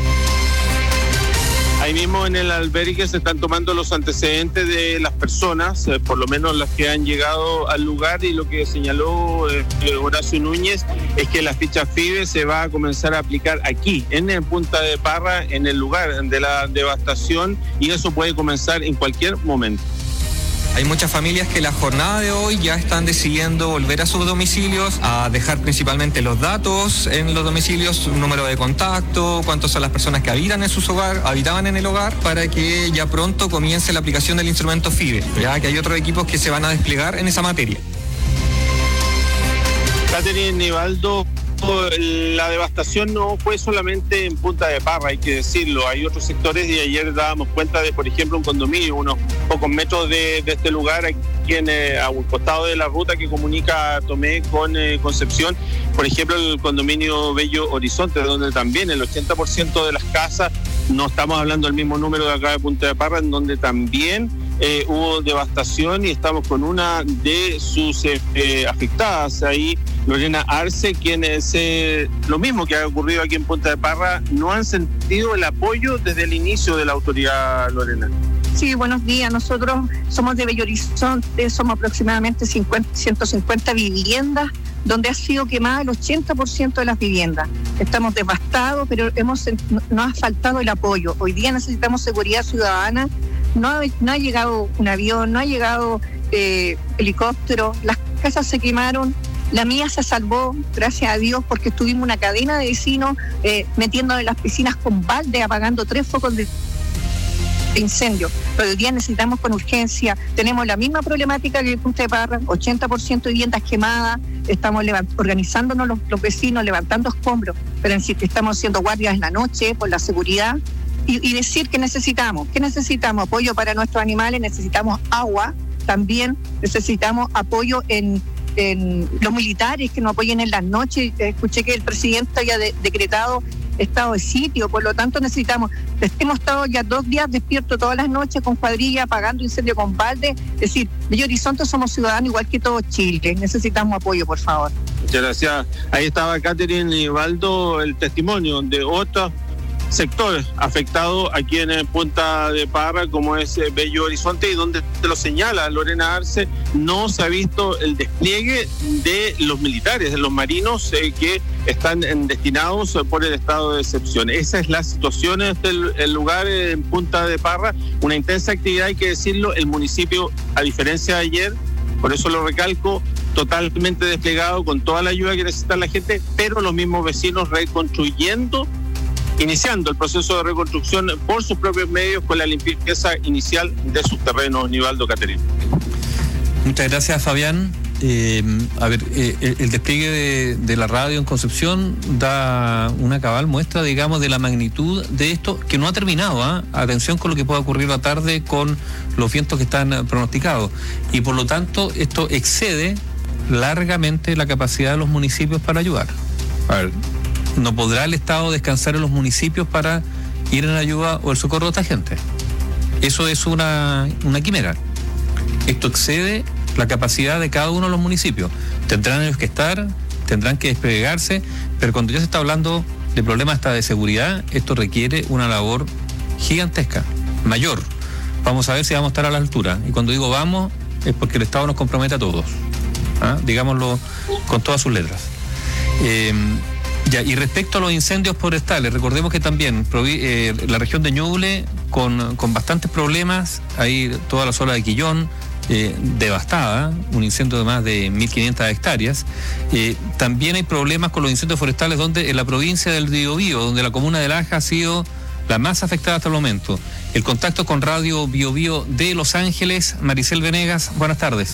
Speaker 19: Ahí mismo en el albergue se están tomando los antecedentes de las personas, por lo menos las que han llegado al lugar, y lo que señaló Horacio Núñez es que la ficha FIBE se va a comenzar a aplicar aquí, en Punta de Parra, en el lugar de la devastación, y eso puede comenzar en cualquier momento.
Speaker 22: Hay muchas familias que la jornada de hoy ya están decidiendo volver a sus domicilios, a dejar principalmente los datos en los domicilios, un número de contacto, cuántas son las personas que habitaban en el hogar, para que ya pronto comience la aplicación del instrumento FIBE, ya que hay otros equipos que se van a desplegar en esa materia.
Speaker 19: Catherine Nivaldo, la devastación no fue solamente en Punta de Parra, hay que decirlo. Hay otros sectores, y ayer dábamos cuenta de, por ejemplo, un condominio unos pocos metros de este lugar, aquí a un costado de la ruta que comunica Tomé con Concepción. Por ejemplo, el condominio Bello Horizonte, donde también el 80% de las casas, no estamos hablando del mismo número de acá de Punta de Parra, en donde también hubo devastación, y estamos con una de sus afectadas ahí, Lorena Arce, quienes lo mismo que ha ocurrido aquí en Punta de Parra, no han sentido el apoyo desde el inicio de la autoridad, Lorena.
Speaker 23: Sí, buenos días. Nosotros somos de Bello Horizonte, somos aproximadamente 150 viviendas, donde ha sido quemada el 80% de las viviendas. Estamos devastados, pero nos ha faltado el apoyo. Hoy día necesitamos seguridad ciudadana. No ha llegado un avión, no ha llegado helicóptero, las casas se quemaron. La mía se salvó, gracias a Dios, porque tuvimos una cadena de vecinos metiéndonos en las piscinas con balde, apagando 3 focos de incendio. Pero hoy día necesitamos con urgencia. Tenemos la misma problemática que en Punta de Parra, 80% de viviendas quemadas. Estamos organizándonos los vecinos, levantando escombros, pero estamos haciendo guardias en la noche por la seguridad. Y decir que necesitamos apoyo para nuestros animales, necesitamos agua, también necesitamos apoyo en los militares que nos apoyen en las noches. Escuché que el presidente haya decretado estado de sitio, por lo tanto hemos estado ya 2 días despiertos todas las noches con cuadrilla, apagando incendio con balde. Es decir, Bello Horizonte somos ciudadanos igual que todo Chile, necesitamos apoyo, por favor.
Speaker 19: Muchas gracias. Ahí estaba Catherine Nivaldo, el testimonio de otros sector afectado aquí en Punta de Parra, como es Bello Horizonte, y donde te lo señala Lorena Arce, no se ha visto el despliegue de los militares, de los marinos que están destinados por el estado de excepción. Esa es la situación en el lugar en Punta de Parra, una intensa actividad, hay que decirlo. El municipio, a diferencia de ayer, por eso lo recalco, totalmente desplegado con toda la ayuda que necesita la gente, pero los mismos vecinos reconstruyendo, iniciando el proceso de reconstrucción por sus propios medios con la limpieza inicial de sus terrenos. Nivaldo, Caterina.
Speaker 9: Muchas gracias, Fabián. El despliegue de la radio en Concepción da una cabal muestra, digamos, de la magnitud de esto, que no ha terminado. Atención con lo que pueda ocurrir la tarde con los vientos que están pronosticados. Y por lo tanto, esto excede largamente la capacidad de los municipios para ayudar. No podrá el Estado descansar en los municipios para ir en ayuda o el socorro de esta gente. Eso es una quimera. Esto excede la capacidad de cada uno de los municipios. Tendrán ellos que estar, tendrán que desplegarse, pero cuando ya se está hablando de problemas hasta de seguridad, esto requiere una labor gigantesca, mayor. Vamos a ver si vamos a estar a la altura. Y cuando digo vamos, es porque el Estado nos compromete a todos. Digámoslo con todas sus letras. Y respecto a los incendios forestales, recordemos que también la región de Ñuble con bastantes problemas, ahí toda la zona de Quillón, devastada, un incendio de más de 1.500 hectáreas. También hay problemas con los incendios forestales en la provincia del Biobío, donde la comuna de Laja ha sido la más afectada hasta el momento. El contacto con Radio Biobío de Los Ángeles, Maricel Venegas, buenas tardes.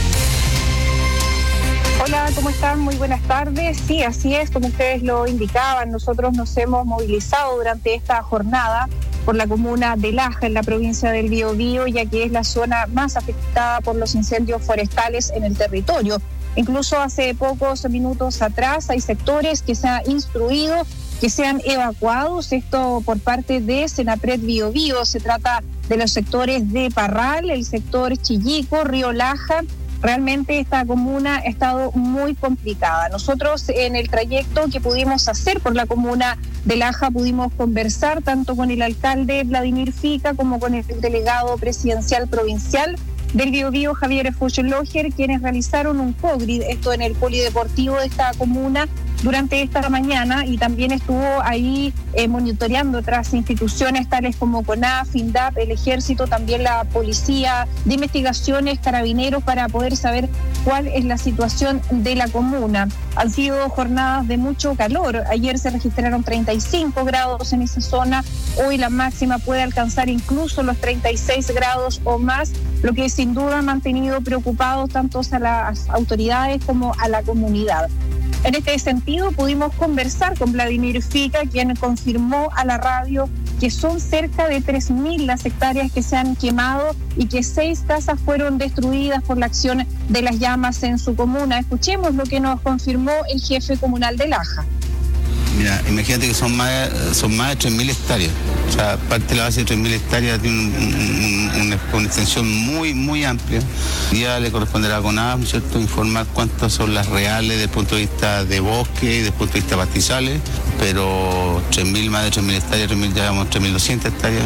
Speaker 23: Hola, ¿cómo están? Muy buenas tardes. Sí, así es, como ustedes lo indicaban, nosotros nos hemos movilizado durante esta jornada por la comuna de Laja, en la provincia del Biobío, ya que es la zona más afectada por los incendios forestales en el territorio. Incluso hace pocos minutos atrás hay sectores que se ha instruido que sean evacuados, esto por parte de Senapred Biobío. Se trata de los sectores de Parral, el sector Chillico, Río Laja. Realmente esta comuna ha estado muy complicada. Nosotros en el trayecto que pudimos hacer por la comuna de Laja pudimos conversar tanto con el alcalde Vladimir Fica como con el delegado presidencial provincial del Biobío, Javier Fuchsloger, quienes realizaron un COGRID, esto en el polideportivo de esta comuna, durante esta mañana, y también estuvo ahí monitoreando otras instituciones tales como CONAF, INDAP, el Ejército, también la Policía de Investigaciones, Carabineros, para poder saber cuál es la situación de la comuna. Han sido jornadas de mucho calor. Ayer se registraron 35 grados en esa zona. Hoy la máxima puede alcanzar incluso los 36 grados o más, lo que sin duda ha mantenido preocupados tanto a las autoridades como a la comunidad. En este sentido, pudimos conversar con Vladimir Fica, quien confirmó a la radio que son cerca de 3.000 las hectáreas que se han quemado y que 6 casas fueron destruidas por la acción de las llamas en su comuna. Escuchemos lo que nos confirmó el jefe comunal de Laja.
Speaker 1: Mira, imagínate que son más de 3.000 hectáreas. O sea, parte de la base de 3.000 hectáreas tiene una extensión muy, muy amplia. Ya le corresponderá a CONAF, ¿cierto?, informar cuántas son las reales desde el punto de vista de bosque y desde el punto de vista de pastizales, pero 3.000, más de 3.000 hectáreas, ya llevamos 3.200 hectáreas.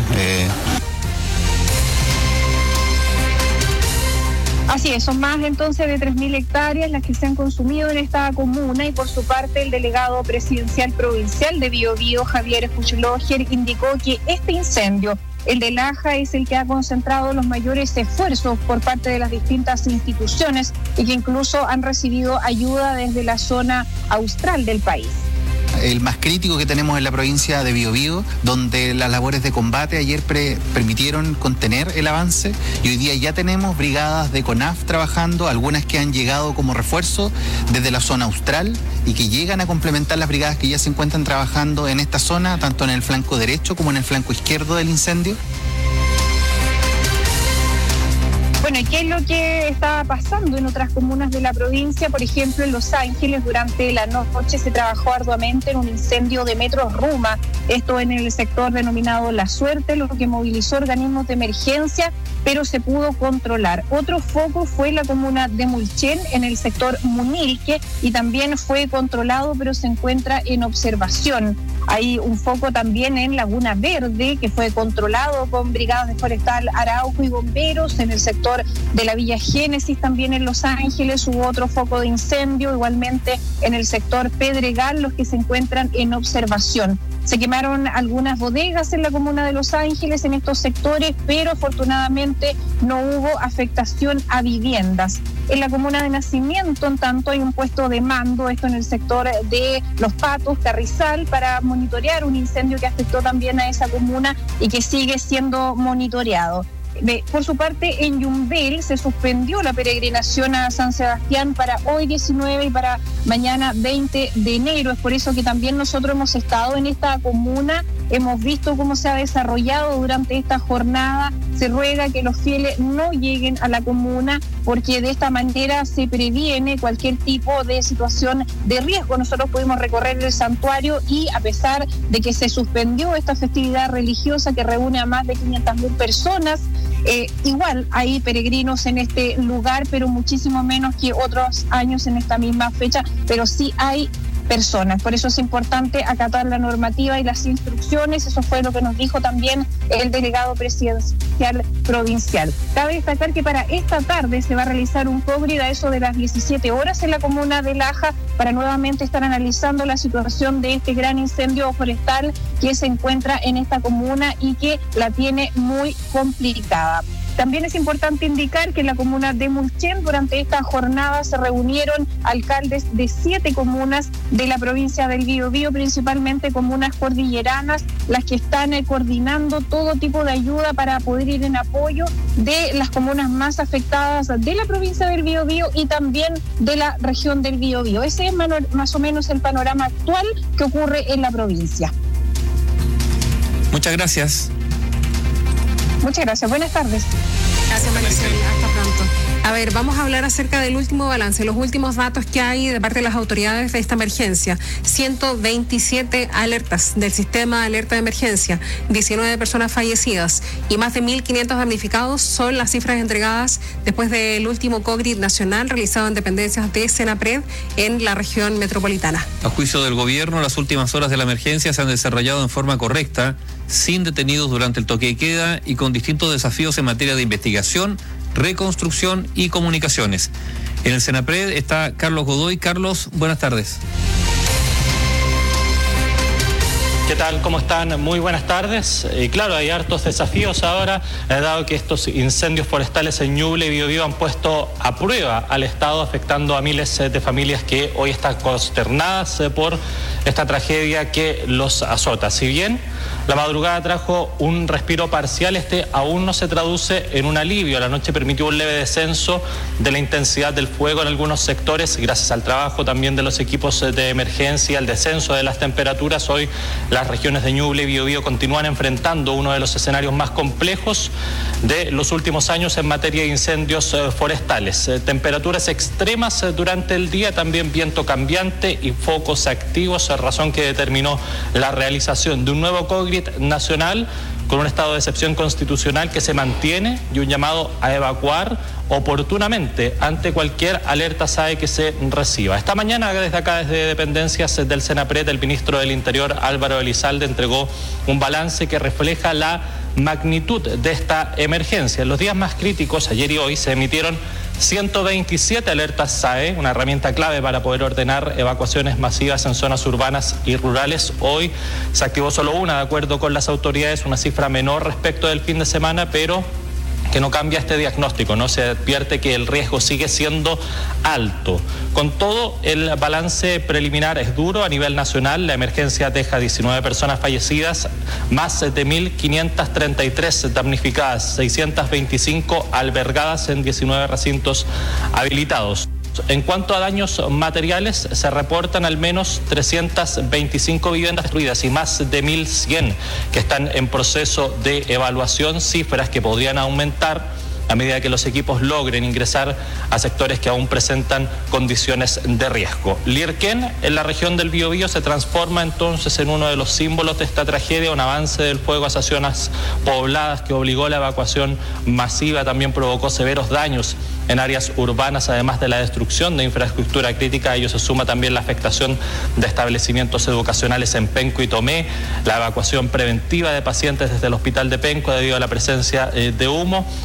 Speaker 23: Así es, son más entonces de 3.000 hectáreas las que se han consumido en esta comuna, y por su parte el delegado presidencial provincial de Biobío, Javier Fuchsloger, indicó que este incendio, el de Laja, es el que ha concentrado los mayores esfuerzos por parte de las distintas instituciones y que incluso han recibido ayuda desde la zona austral del país.
Speaker 3: El más crítico que tenemos en la provincia de Biobío, donde las labores de combate ayer permitieron contener el avance, y hoy día ya tenemos brigadas de CONAF trabajando, algunas que han llegado como refuerzo desde la zona austral y que llegan a complementar las brigadas que ya se encuentran trabajando en esta zona, tanto en el flanco derecho como en el flanco izquierdo del incendio.
Speaker 23: Bueno, ¿y qué es lo que está pasando en otras comunas de la provincia? Por ejemplo, en Los Ángeles, durante la noche se trabajó arduamente en un incendio de Metro Ruma, esto en el sector denominado La Suerte, lo que movilizó organismos de emergencia, pero se pudo controlar. Otro foco fue la comuna de Mulchen, en el sector Munilque, y también fue controlado, pero se encuentra en observación. Hay un foco también en Laguna Verde, que fue controlado con brigadas de Forestal Arauco y bomberos. En el sector de la Villa Génesis, también en Los Ángeles, hubo otro foco de incendio, igualmente en el sector Pedregal, los que se encuentran en observación. Se quemaron algunas bodegas en la comuna de Los Ángeles, en estos sectores, pero afortunadamente no hubo afectación a viviendas. En la comuna de Nacimiento, en tanto, hay un puesto de mando, esto en el sector de Los Patos, Carrizal, para monitorear un incendio que afectó también a esa comuna y que sigue siendo monitoreado. Por su parte, en Yumbel se suspendió la peregrinación a San Sebastián para hoy 19 y para mañana 20 de enero. Es por eso que también nosotros hemos estado en esta comuna, hemos visto cómo se ha desarrollado durante esta jornada. Se ruega que los fieles no lleguen a la comuna porque de esta manera se previene cualquier tipo de situación de riesgo. Nosotros pudimos recorrer el santuario y a pesar de que se suspendió esta festividad religiosa que reúne a más de 500.000 personas, igual hay peregrinos en este lugar, pero muchísimo menos que otros años en esta misma fecha, pero sí hay personas. Por eso es importante acatar la normativa y las instrucciones. Eso fue lo que nos dijo también el delegado presidencial provincial. Cabe destacar que para esta tarde se va a realizar un COGRID a eso de las 17 horas en la comuna de Laja para nuevamente estar analizando la situación de este gran incendio forestal que se encuentra en esta comuna y que la tiene muy complicada. También es importante indicar que en la comuna de Mulchen durante esta jornada se reunieron alcaldes de 7 comunas de la provincia del Biobío, principalmente comunas cordilleranas, las que están coordinando todo tipo de ayuda para poder ir en apoyo de las comunas más afectadas de la provincia del Biobío y también de la región del Biobío. Ese es más o menos el panorama actual que ocurre en la provincia.
Speaker 9: Muchas gracias.
Speaker 23: Muchas gracias. Buenas tardes.
Speaker 10: Gracias, Maricel. Hasta pronto. A ver, vamos a hablar acerca del último balance, los últimos datos que hay de parte de las autoridades de esta emergencia. 127 alertas del sistema de alerta de emergencia, 19 personas fallecidas y más de 1.500 damnificados son las cifras entregadas después del último COGRID nacional realizado en dependencias de Senapred en la región metropolitana.
Speaker 9: A juicio del gobierno, las últimas horas de la emergencia se han desarrollado en forma correcta, sin detenidos durante el toque de queda y con distintos desafíos en materia de investigación, reconstrucción y comunicaciones. En el Senapred está Carlos Godoy. Carlos, buenas tardes.
Speaker 4: ¿Qué tal? ¿Cómo están? Muy buenas tardes. Claro, hay hartos desafíos ahora, dado que estos incendios forestales en Ñuble y Biobío han puesto a prueba al Estado, afectando a miles de familias que hoy están consternadas por esta tragedia que los azota. Si bien la madrugada trajo un respiro parcial, este aún no se traduce en un alivio. La noche permitió un leve descenso de la intensidad del fuego en algunos sectores, gracias al trabajo también de los equipos de emergencia, el descenso de las temperaturas. Hoy las regiones de Ñuble y Biobío continúan enfrentando uno de los escenarios más complejos de los últimos años en materia de incendios forestales. Temperaturas extremas durante el día, también viento cambiante y focos activos, razón que determinó la realización de un nuevo COGRID nacional con un estado de excepción constitucional que se mantiene y un llamado a evacuar oportunamente ante cualquier alerta SAE que se reciba. Esta mañana, desde dependencias del Senapred, el ministro del Interior, Álvaro Elizalde, entregó un balance que refleja la magnitud de esta emergencia. En los días más críticos, ayer y hoy, se emitieron 127 alertas SAE, una herramienta clave para poder ordenar evacuaciones masivas en zonas urbanas y rurales. Hoy se activó solo una, de acuerdo con las autoridades, una cifra menor respecto del fin de semana, pero que no cambia este diagnóstico, ¿no? Se advierte que el riesgo sigue siendo alto. Con todo, el balance preliminar es duro a nivel nacional. La emergencia deja 19 personas fallecidas, más de 1.533 damnificadas, 625 albergadas en 19 recintos habilitados. En cuanto a daños materiales, se reportan al menos 325 viviendas destruidas y más de 1.100 que están en proceso de evaluación, cifras que podrían aumentar a medida que los equipos logren ingresar a sectores que aún presentan condiciones de riesgo. Lirquén, en la región del Biobío, se transforma entonces en uno de los símbolos de esta tragedia, un avance del fuego hacia zonas pobladas que obligó a la evacuación masiva, también provocó severos daños en áreas urbanas, además de la destrucción de infraestructura crítica. A ello se suma también la afectación de establecimientos educacionales en Penco y Tomé, la evacuación preventiva de pacientes desde el hospital de Penco debido a la presencia de humo, y todo esto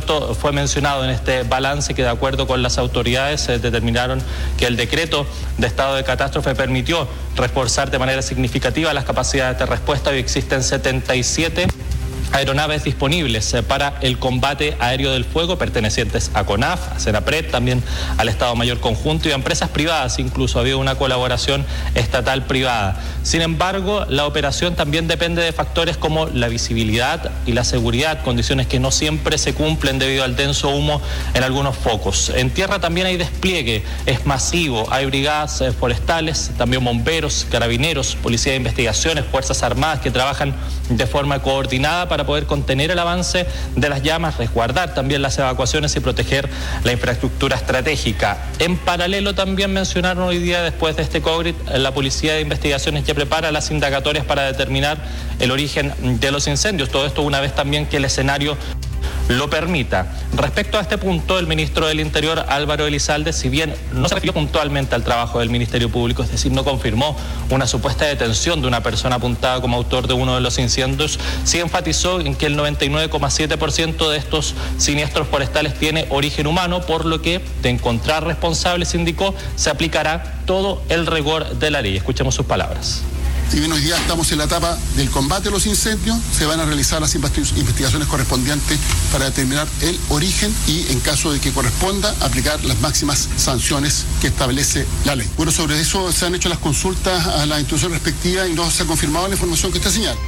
Speaker 4: esto fue mencionado en este balance que, de acuerdo con las autoridades, determinaron que el decreto de estado de catástrofe permitió reforzar de manera significativa las capacidades de respuesta. Hoy existen 77 aeronaves disponibles para el combate aéreo del fuego, pertenecientes a CONAF, a Senapred, también al Estado Mayor Conjunto y a empresas privadas. Incluso ha habido una colaboración estatal-privada. Sin embargo, la operación también depende de factores como la visibilidad y la seguridad, condiciones que no siempre se cumplen debido al denso humo en algunos focos. En tierra también hay despliegue, es masivo, hay brigadas forestales, también bomberos, carabineros, policía de investigaciones, fuerzas armadas que trabajan de forma coordinada para poder contener el avance de las llamas, resguardar también las evacuaciones y proteger la infraestructura estratégica. En paralelo, también mencionaron hoy día, después de este COVID, la Policía de Investigaciones ya prepara las indagatorias para determinar el origen de los incendios. Todo esto una vez también que el escenario lo permita. Respecto a este punto, el ministro del Interior, Álvaro Elizalde, si bien no se refirió puntualmente al trabajo del Ministerio Público, es decir, no confirmó una supuesta detención de una persona apuntada como autor de uno de los incendios, sí enfatizó en que el 99,7% de estos siniestros forestales tiene origen humano, por lo que, de encontrar responsables, indicó, se aplicará todo el rigor de la ley. Escuchemos sus palabras.
Speaker 5: Si bien hoy día estamos en la etapa del combate a los incendios, se van a realizar las investigaciones correspondientes para determinar el origen y, en caso de que corresponda, aplicar las máximas sanciones que establece la ley. Bueno, sobre eso se han hecho las consultas a la institución respectiva y no se ha confirmado la información que usted señala.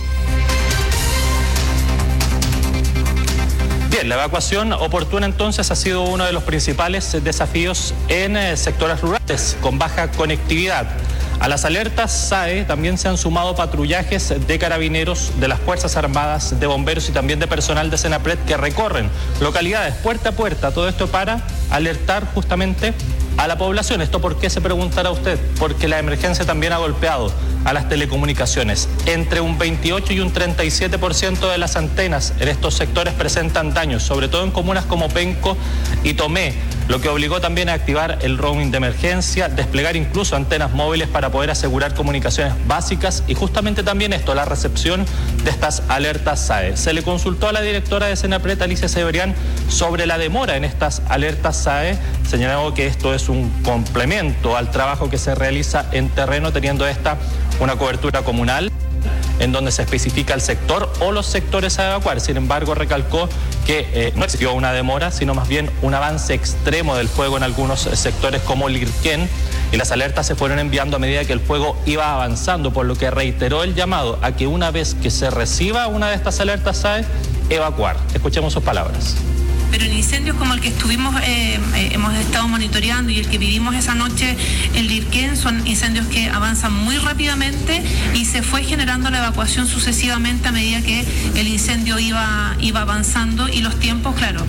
Speaker 4: Bien, la evacuación oportuna entonces ha sido uno de los principales desafíos en sectores rurales con baja conectividad. A las alertas SAE también se han sumado patrullajes de carabineros, de las Fuerzas Armadas, de bomberos y también de personal de Senapred que recorren localidades puerta a puerta, todo esto para alertar justamente a la población. ¿Esto por qué, se preguntará usted? Porque la emergencia también ha golpeado a las telecomunicaciones. Entre un 28 y un 37% de las antenas en estos sectores presentan daños, sobre todo en comunas como Penco y Tomé, lo que obligó también a activar el roaming de emergencia, desplegar incluso antenas móviles para poder asegurar comunicaciones básicas y justamente también esto, la recepción de estas alertas SAE. Se le consultó a la directora de Senapred, Alicia Cebrián, sobre la demora en estas alertas SAE, señalando que esto es un complemento al trabajo que se realiza en terreno, teniendo esta una cobertura comunal en donde se especifica el sector o los sectores a evacuar. Sin embargo, recalcó que no existió una demora, sino más bien un avance extremo del fuego en algunos sectores como Lirquén, y las alertas se fueron enviando a medida que el fuego iba avanzando, por lo que reiteró el llamado a que una vez que se reciba una de estas alertas SAE, evacuar. Escuchemos sus palabras.
Speaker 6: Pero en incendios como el que hemos estado monitoreando y el que vivimos esa noche en Lirquén, son incendios que avanzan muy rápidamente y se fue generando la evacuación sucesivamente a medida que el incendio iba avanzando, y los tiempos, claro,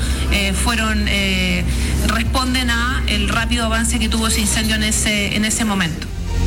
Speaker 6: responden a el rápido avance que tuvo ese incendio en ese momento.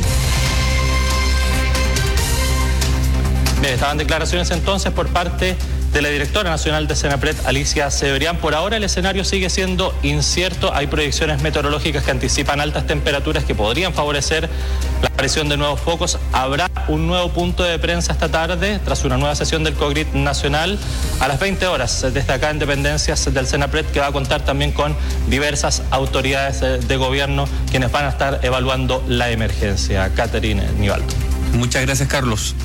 Speaker 4: Bien, estaban declaraciones entonces por parte de la directora nacional de Senapred, Alicia Cebrián. Por ahora el escenario sigue siendo incierto. Hay proyecciones meteorológicas que anticipan altas temperaturas que podrían favorecer la aparición de nuevos focos. Habrá un nuevo punto de prensa esta tarde tras una nueva sesión del COGRIT nacional a las 20 horas desde acá en dependencias del Senapred, que va a contar también con diversas autoridades de gobierno quienes van a estar evaluando la emergencia. Caterine Nivaldo.
Speaker 9: Muchas gracias, Carlos.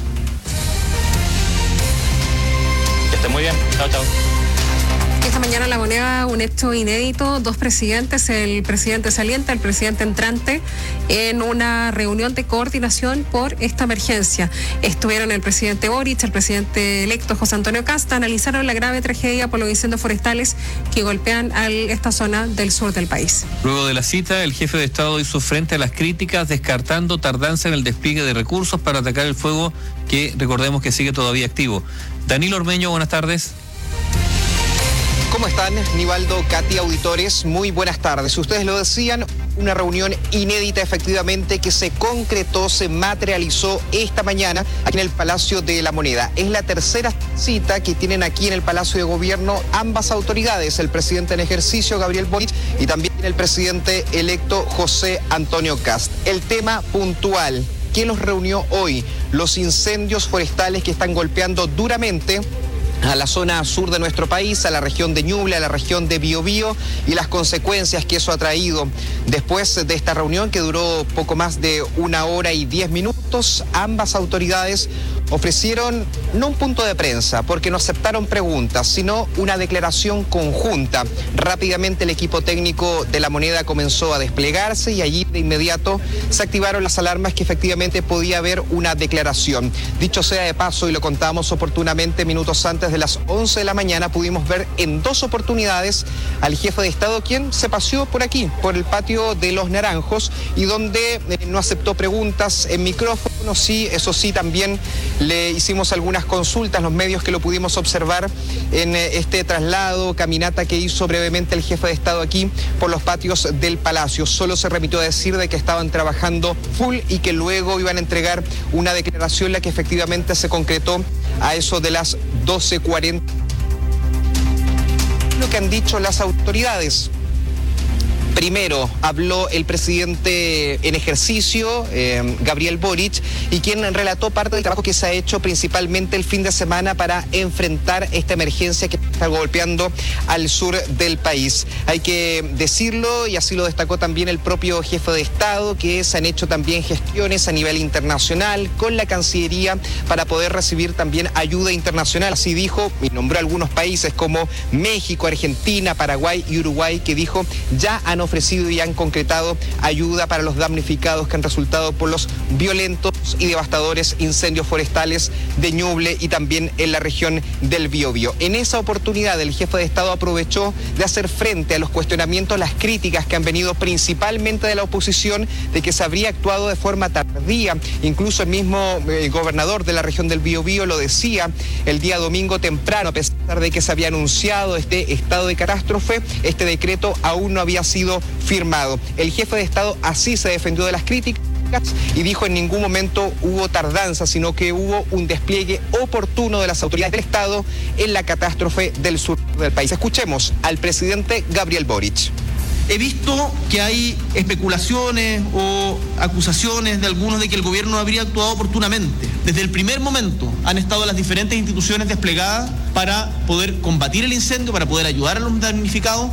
Speaker 4: Muy bien, chao, chao.
Speaker 10: Esta mañana en La Moneda, un hecho inédito: dos presidentes, el presidente saliente, el presidente entrante, en una reunión de coordinación por esta emergencia. Estuvieron el presidente Boric, el presidente electo José Antonio Kast, analizaron la grave tragedia por los incendios forestales que golpean a esta zona del sur del país.
Speaker 9: Luego de la cita, el jefe de Estado hizo frente a las críticas, descartando tardanza en el despliegue de recursos para atacar el fuego, que recordemos que sigue todavía activo. Danilo Ormeño, buenas tardes.
Speaker 7: ¿Cómo están, Nivaldo, Katy, auditores? Muy buenas tardes. Ustedes lo decían, una reunión inédita efectivamente que se concretó, se materializó esta mañana aquí en el Palacio de la Moneda. Es la tercera cita que tienen aquí en el Palacio de Gobierno ambas autoridades, el presidente en ejercicio, Gabriel Boric, y también el presidente electo, José Antonio Kast. El tema puntual: ¿qué los reunió hoy? Los incendios forestales que están golpeando duramente a la zona sur de nuestro país, a la región de Ñuble, a la región de Biobío y las consecuencias que eso ha traído. Después de esta reunión, que duró poco más de 1 hora y 10 minutos, ambas autoridades ofrecieron no un punto de prensa, porque no aceptaron preguntas, sino una declaración conjunta. Rápidamente el equipo técnico de La Moneda comenzó a desplegarse y allí de inmediato se activaron las alarmas que efectivamente podía haber una declaración. Dicho sea de paso, y lo contábamos oportunamente minutos antes de las 11 de la mañana, pudimos ver en 2 oportunidades al jefe de Estado, quien se paseó por aquí, por el patio de Los Naranjos, y donde no aceptó preguntas en micrófono. Sí, eso sí, también le hicimos algunas consultas, los medios que lo pudimos observar en este traslado, caminata que hizo brevemente el jefe de Estado aquí por los patios del Palacio. Solo se remitió a decir de que estaban trabajando full y que luego iban a entregar una declaración, la que efectivamente se concretó a eso de las 12:40. Lo que han dicho las autoridades. Primero habló el presidente en ejercicio, Gabriel Boric, y quien relató parte del trabajo que se ha hecho principalmente el fin de semana para enfrentar esta emergencia que está golpeando al sur del país. Hay que decirlo, y así lo destacó también el propio jefe de Estado, que se han hecho también gestiones a nivel internacional con la Cancillería para poder recibir también ayuda internacional. Así dijo, y nombró algunos países como México, Argentina, Paraguay y Uruguay, que dijo ya han ofrecido y han concretado ayuda para los damnificados que han resultado por los violentos y devastadores incendios forestales de Ñuble y también en la región del Biobío. En esa oportunidad el jefe de Estado aprovechó de hacer frente a los cuestionamientos, las críticas que han venido principalmente de la oposición, de que se habría actuado de forma tardía. Incluso el mismo gobernador de la región del Biobío lo decía el día domingo temprano, a pesar de que se había anunciado este estado de catástrofe, este decreto aún no había sido firmado. El jefe de Estado así se defendió de las críticas y dijo en ningún momento hubo tardanza, sino que hubo un despliegue oportuno de las autoridades del Estado en la catástrofe del sur del país. Escuchemos al presidente Gabriel Boric.
Speaker 2: He visto que hay especulaciones o acusaciones de algunos de que el gobierno habría actuado oportunamente. Desde el primer momento han estado las diferentes instituciones desplegadas para poder combatir el incendio, para poder ayudar a los damnificados.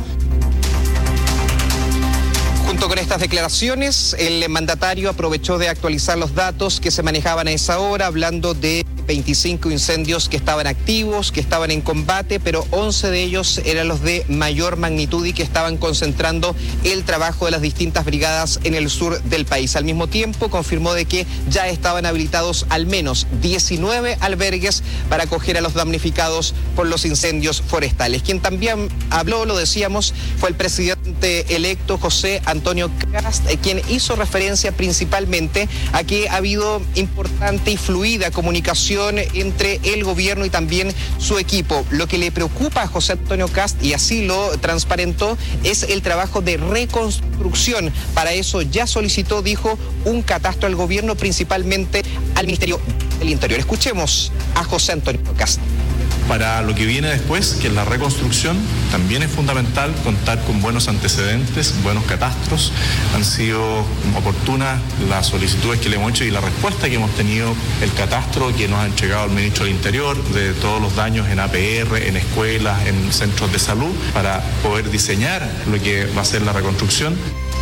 Speaker 7: Junto con estas declaraciones, el mandatario aprovechó de actualizar los datos que se manejaban a esa hora, hablando de 25 incendios que estaban activos, que estaban en combate, pero 11 de ellos eran los de mayor magnitud y que estaban concentrando el trabajo de las distintas brigadas en el sur del país. Al mismo tiempo, confirmó de que ya estaban habilitados al menos 19 albergues para acoger a los damnificados por los incendios forestales. Quien también habló, lo decíamos, fue el presidente electo José Antonio Kast, quien hizo referencia principalmente a que ha habido importante y fluida comunicación entre el gobierno y también su equipo. Lo que le preocupa a José Antonio Kast, y así lo transparentó, es el trabajo de reconstrucción. Para eso ya solicitó, dijo, un catastro al gobierno, principalmente al Ministerio del Interior. Escuchemos a José Antonio Kast.
Speaker 8: Para lo que viene después, que es la reconstrucción, también es fundamental contar con buenos antecedentes, buenos catastros. Han sido oportunas las solicitudes que le hemos hecho y la respuesta que hemos tenido, el catastro que nos ha entregado el ministro del Interior de todos los daños en APR, en escuelas, en centros de salud, para poder diseñar lo que va a ser la reconstrucción.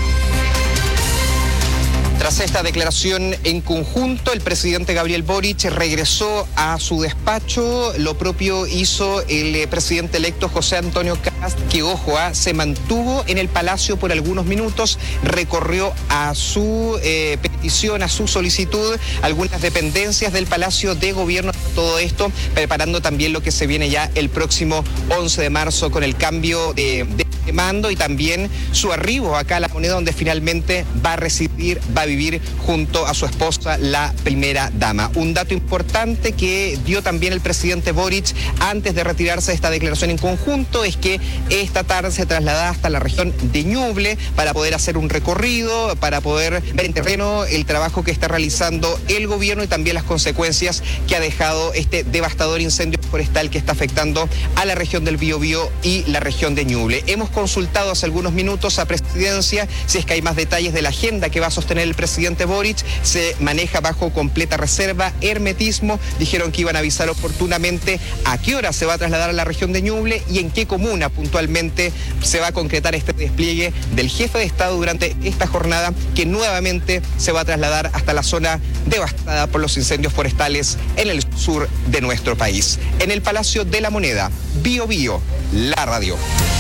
Speaker 7: Tras esta declaración en conjunto, el presidente Gabriel Boric regresó a su despacho. Lo propio hizo el presidente electo José Antonio Kast, que, ojo, se mantuvo en el Palacio por algunos minutos, recorrió a su petición, a su solicitud, algunas dependencias del Palacio de Gobierno, todo esto preparando también lo que se viene ya el próximo 11 de marzo con el cambio de mando y también su arribo acá a La Moneda, donde finalmente va a residir, va a vivir junto a su esposa, la primera dama. Un dato importante que dio también el presidente Boric antes de retirarse de esta declaración en conjunto es que esta tarde se trasladará hasta la región de Ñuble para poder hacer un recorrido, para poder ver en terreno el trabajo que está realizando el gobierno y también las consecuencias que ha dejado este devastador incendio forestal que está afectando a la región del Biobío y la región de Ñuble. Hemos consultado hace algunos minutos a Presidencia si es que hay más detalles de la agenda que va a sostener el presidente Boric. Se maneja bajo completa reserva, hermetismo. Dijeron que iban a avisar oportunamente a qué hora se va a trasladar a la región de Ñuble y en qué comuna puntualmente se va a concretar este despliegue del jefe de Estado durante esta jornada, que nuevamente se va a trasladar hasta la zona devastada por los incendios forestales en el sur de nuestro país. En el Palacio de la Moneda, Bio Bio, la radio.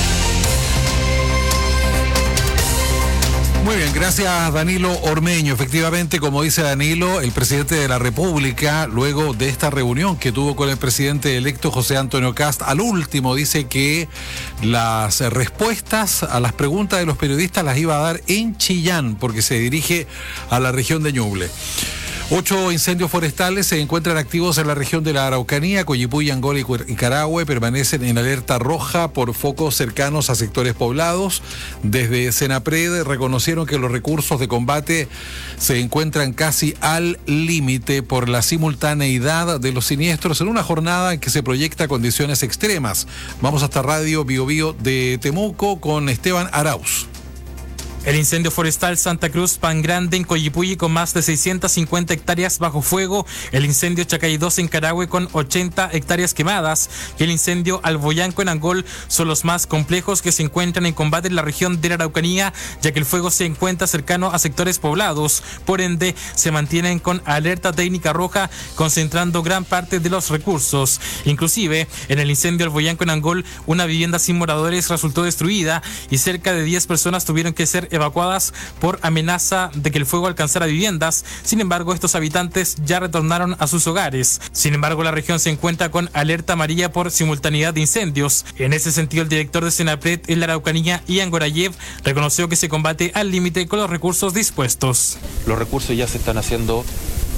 Speaker 11: Muy bien, gracias Danilo Ormeño. Efectivamente, como dice Danilo, el presidente de la República, luego de esta reunión que tuvo con el presidente electo José Antonio Kast, al último dice que las respuestas a las preguntas de los periodistas las iba a dar en Chillán, porque se dirige a la región de Ñuble. 8 incendios forestales se encuentran activos en la región de la Araucanía, Coyipulli, Angola y Carahue permanecen en alerta roja por focos cercanos a sectores poblados. Desde Senapred reconocieron que los recursos de combate se encuentran casi al límite por la simultaneidad de los siniestros en una jornada en que se proyecta condiciones extremas. Vamos hasta Radio Bio Bio de Temuco con Esteban Arauz.
Speaker 13: El incendio forestal Santa Cruz Pan Grande en Coyipulli con más de 650 hectáreas bajo fuego, el incendio Chacay 2 en Carahue con 80 hectáreas quemadas y el incendio Alboyanco en Angol son los más complejos que se encuentran en combate en la región de la Araucanía, ya que el fuego se encuentra cercano a sectores poblados, por ende se mantienen con alerta técnica roja, concentrando gran parte de los recursos. Inclusive, en el incendio Alboyanco en Angol, una vivienda sin moradores resultó destruida y cerca de 10 personas tuvieron que ser evacuadas por amenaza de que el fuego alcanzara viviendas. Sin embargo, estos habitantes ya retornaron a sus hogares. Sin embargo, la región se encuentra con alerta amarilla por simultaneidad de incendios. En ese sentido, el director de Senapred en la Araucanía, Ian Gorayev, reconoció que se combate al límite con los recursos dispuestos.
Speaker 14: Los recursos ya se están haciendo,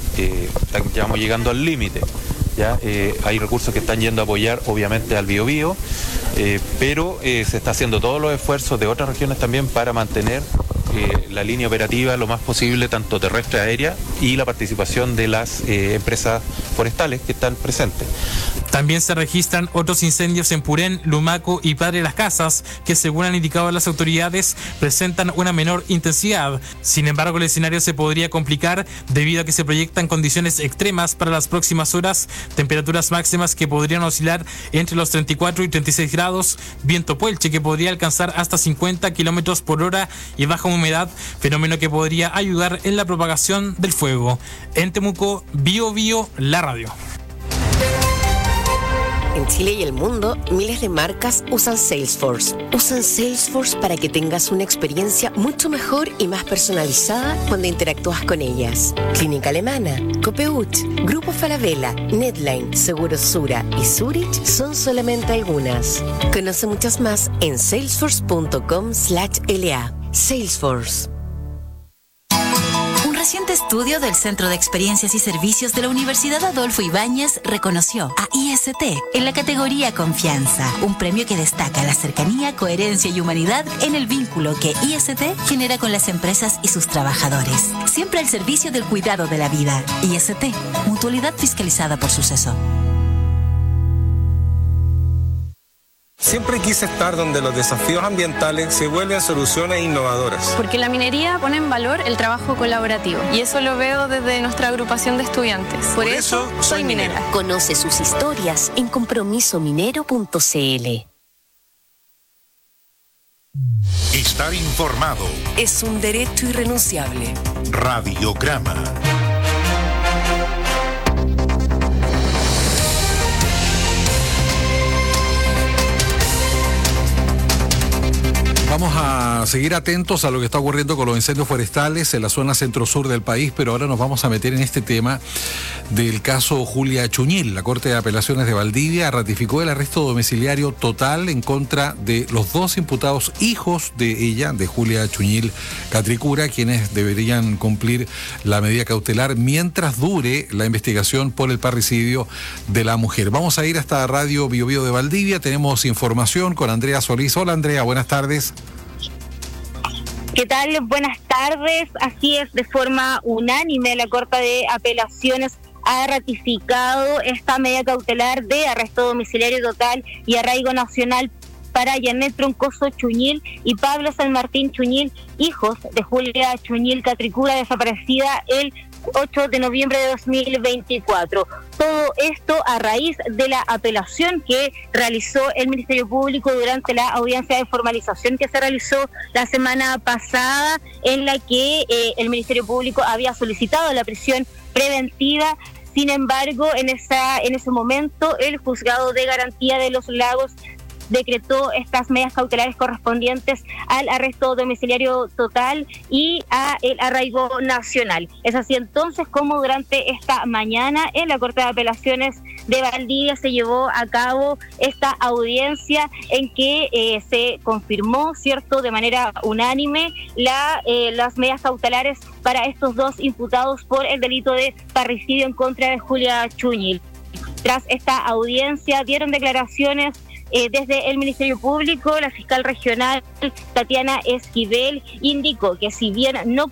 Speaker 14: ya vamos llegando al límite. Ya hay recursos que están yendo a apoyar obviamente al Bio Bio, pero se está haciendo todos los esfuerzos de otras regiones también para mantener la línea operativa lo más posible, tanto terrestre, aérea, y la participación de las empresas forestales que están presentes.
Speaker 13: También se registran otros incendios en Purén, Lumaco y Padre Las Casas, que según han indicado las autoridades, presentan una menor intensidad. Sin embargo, el escenario se podría complicar debido a que se proyectan condiciones extremas para las próximas horas, temperaturas máximas que podrían oscilar entre los 34 y 36 grados, viento puelche que podría alcanzar hasta 50 kilómetros por hora y baja humedad, fenómeno que podría ayudar en la propagación del fuego. En Temuco, Bio Bio, la radio.
Speaker 24: En Chile y el mundo, miles de marcas usan Salesforce. Usan Salesforce para que tengas una experiencia mucho mejor y más personalizada cuando interactúas con ellas. Clínica Alemana, Copeuch, Grupo Falabella, Netline, Seguros Sura y Zurich son solamente algunas. Conoce muchas más en salesforce.com/LA. Salesforce.
Speaker 25: Un reciente estudio del Centro de Experiencias y Servicios de la Universidad Adolfo Ibáñez reconoció a IST en la categoría Confianza, un premio que destaca la cercanía, coherencia y humanidad en el vínculo que IST genera con las empresas y sus trabajadores. Siempre al servicio del cuidado de la vida. IST, mutualidad fiscalizada por Suceso.
Speaker 26: Siempre quise estar donde los desafíos ambientales se vuelven soluciones innovadoras.
Speaker 27: Porque la minería pone en valor el trabajo colaborativo y eso lo veo desde nuestra agrupación de estudiantes. Por eso soy minera.
Speaker 24: Conoce sus historias en compromisominero.cl.
Speaker 28: Estar informado
Speaker 24: es un derecho irrenunciable.
Speaker 28: Radiograma.
Speaker 11: Vamos a seguir atentos a lo que está ocurriendo con los incendios forestales en la zona centro-sur del país, pero ahora nos vamos a meter en este tema del caso Julia Chuñil. La Corte de Apelaciones de Valdivia ratificó el arresto domiciliario total en contra de los 2 imputados hijos de ella, de Julia Chuñil Catricura, quienes deberían cumplir la medida cautelar mientras dure la investigación por el parricidio de la mujer. Vamos a ir hasta Radio Bio Bio de Valdivia. Tenemos información con Andrea Solís. Hola Andrea, buenas tardes.
Speaker 29: ¿Qué tal? Buenas tardes. Así es, de forma unánime la Corte de Apelaciones ha ratificado esta medida cautelar de arresto domiciliario total y arraigo nacional para Janet Troncoso Chuñil y Pablo San Martín Chuñil, hijos de Julia Chuñil Catricura, desaparecida el 8 de noviembre de 2024. Todo esto a raíz de la apelación que realizó el Ministerio Público durante la audiencia de formalización que se realizó la semana pasada, en la que el Ministerio Público había solicitado la prisión preventiva. Sin embargo, en ese momento, el Juzgado de Garantía de los Lagos decretó estas medidas cautelares correspondientes al arresto domiciliario total y a el arraigo nacional. Es así entonces como durante esta mañana en la Corte de Apelaciones de Valdivia se llevó a cabo esta audiencia en que se confirmó, ¿cierto?, de manera unánime las medidas cautelares para estos dos imputados por el delito de parricidio en contra de Julia Chuñil. Tras esta audiencia dieron declaraciones desde el Ministerio Público. La fiscal regional Tatiana Esquivel indicó que si bien no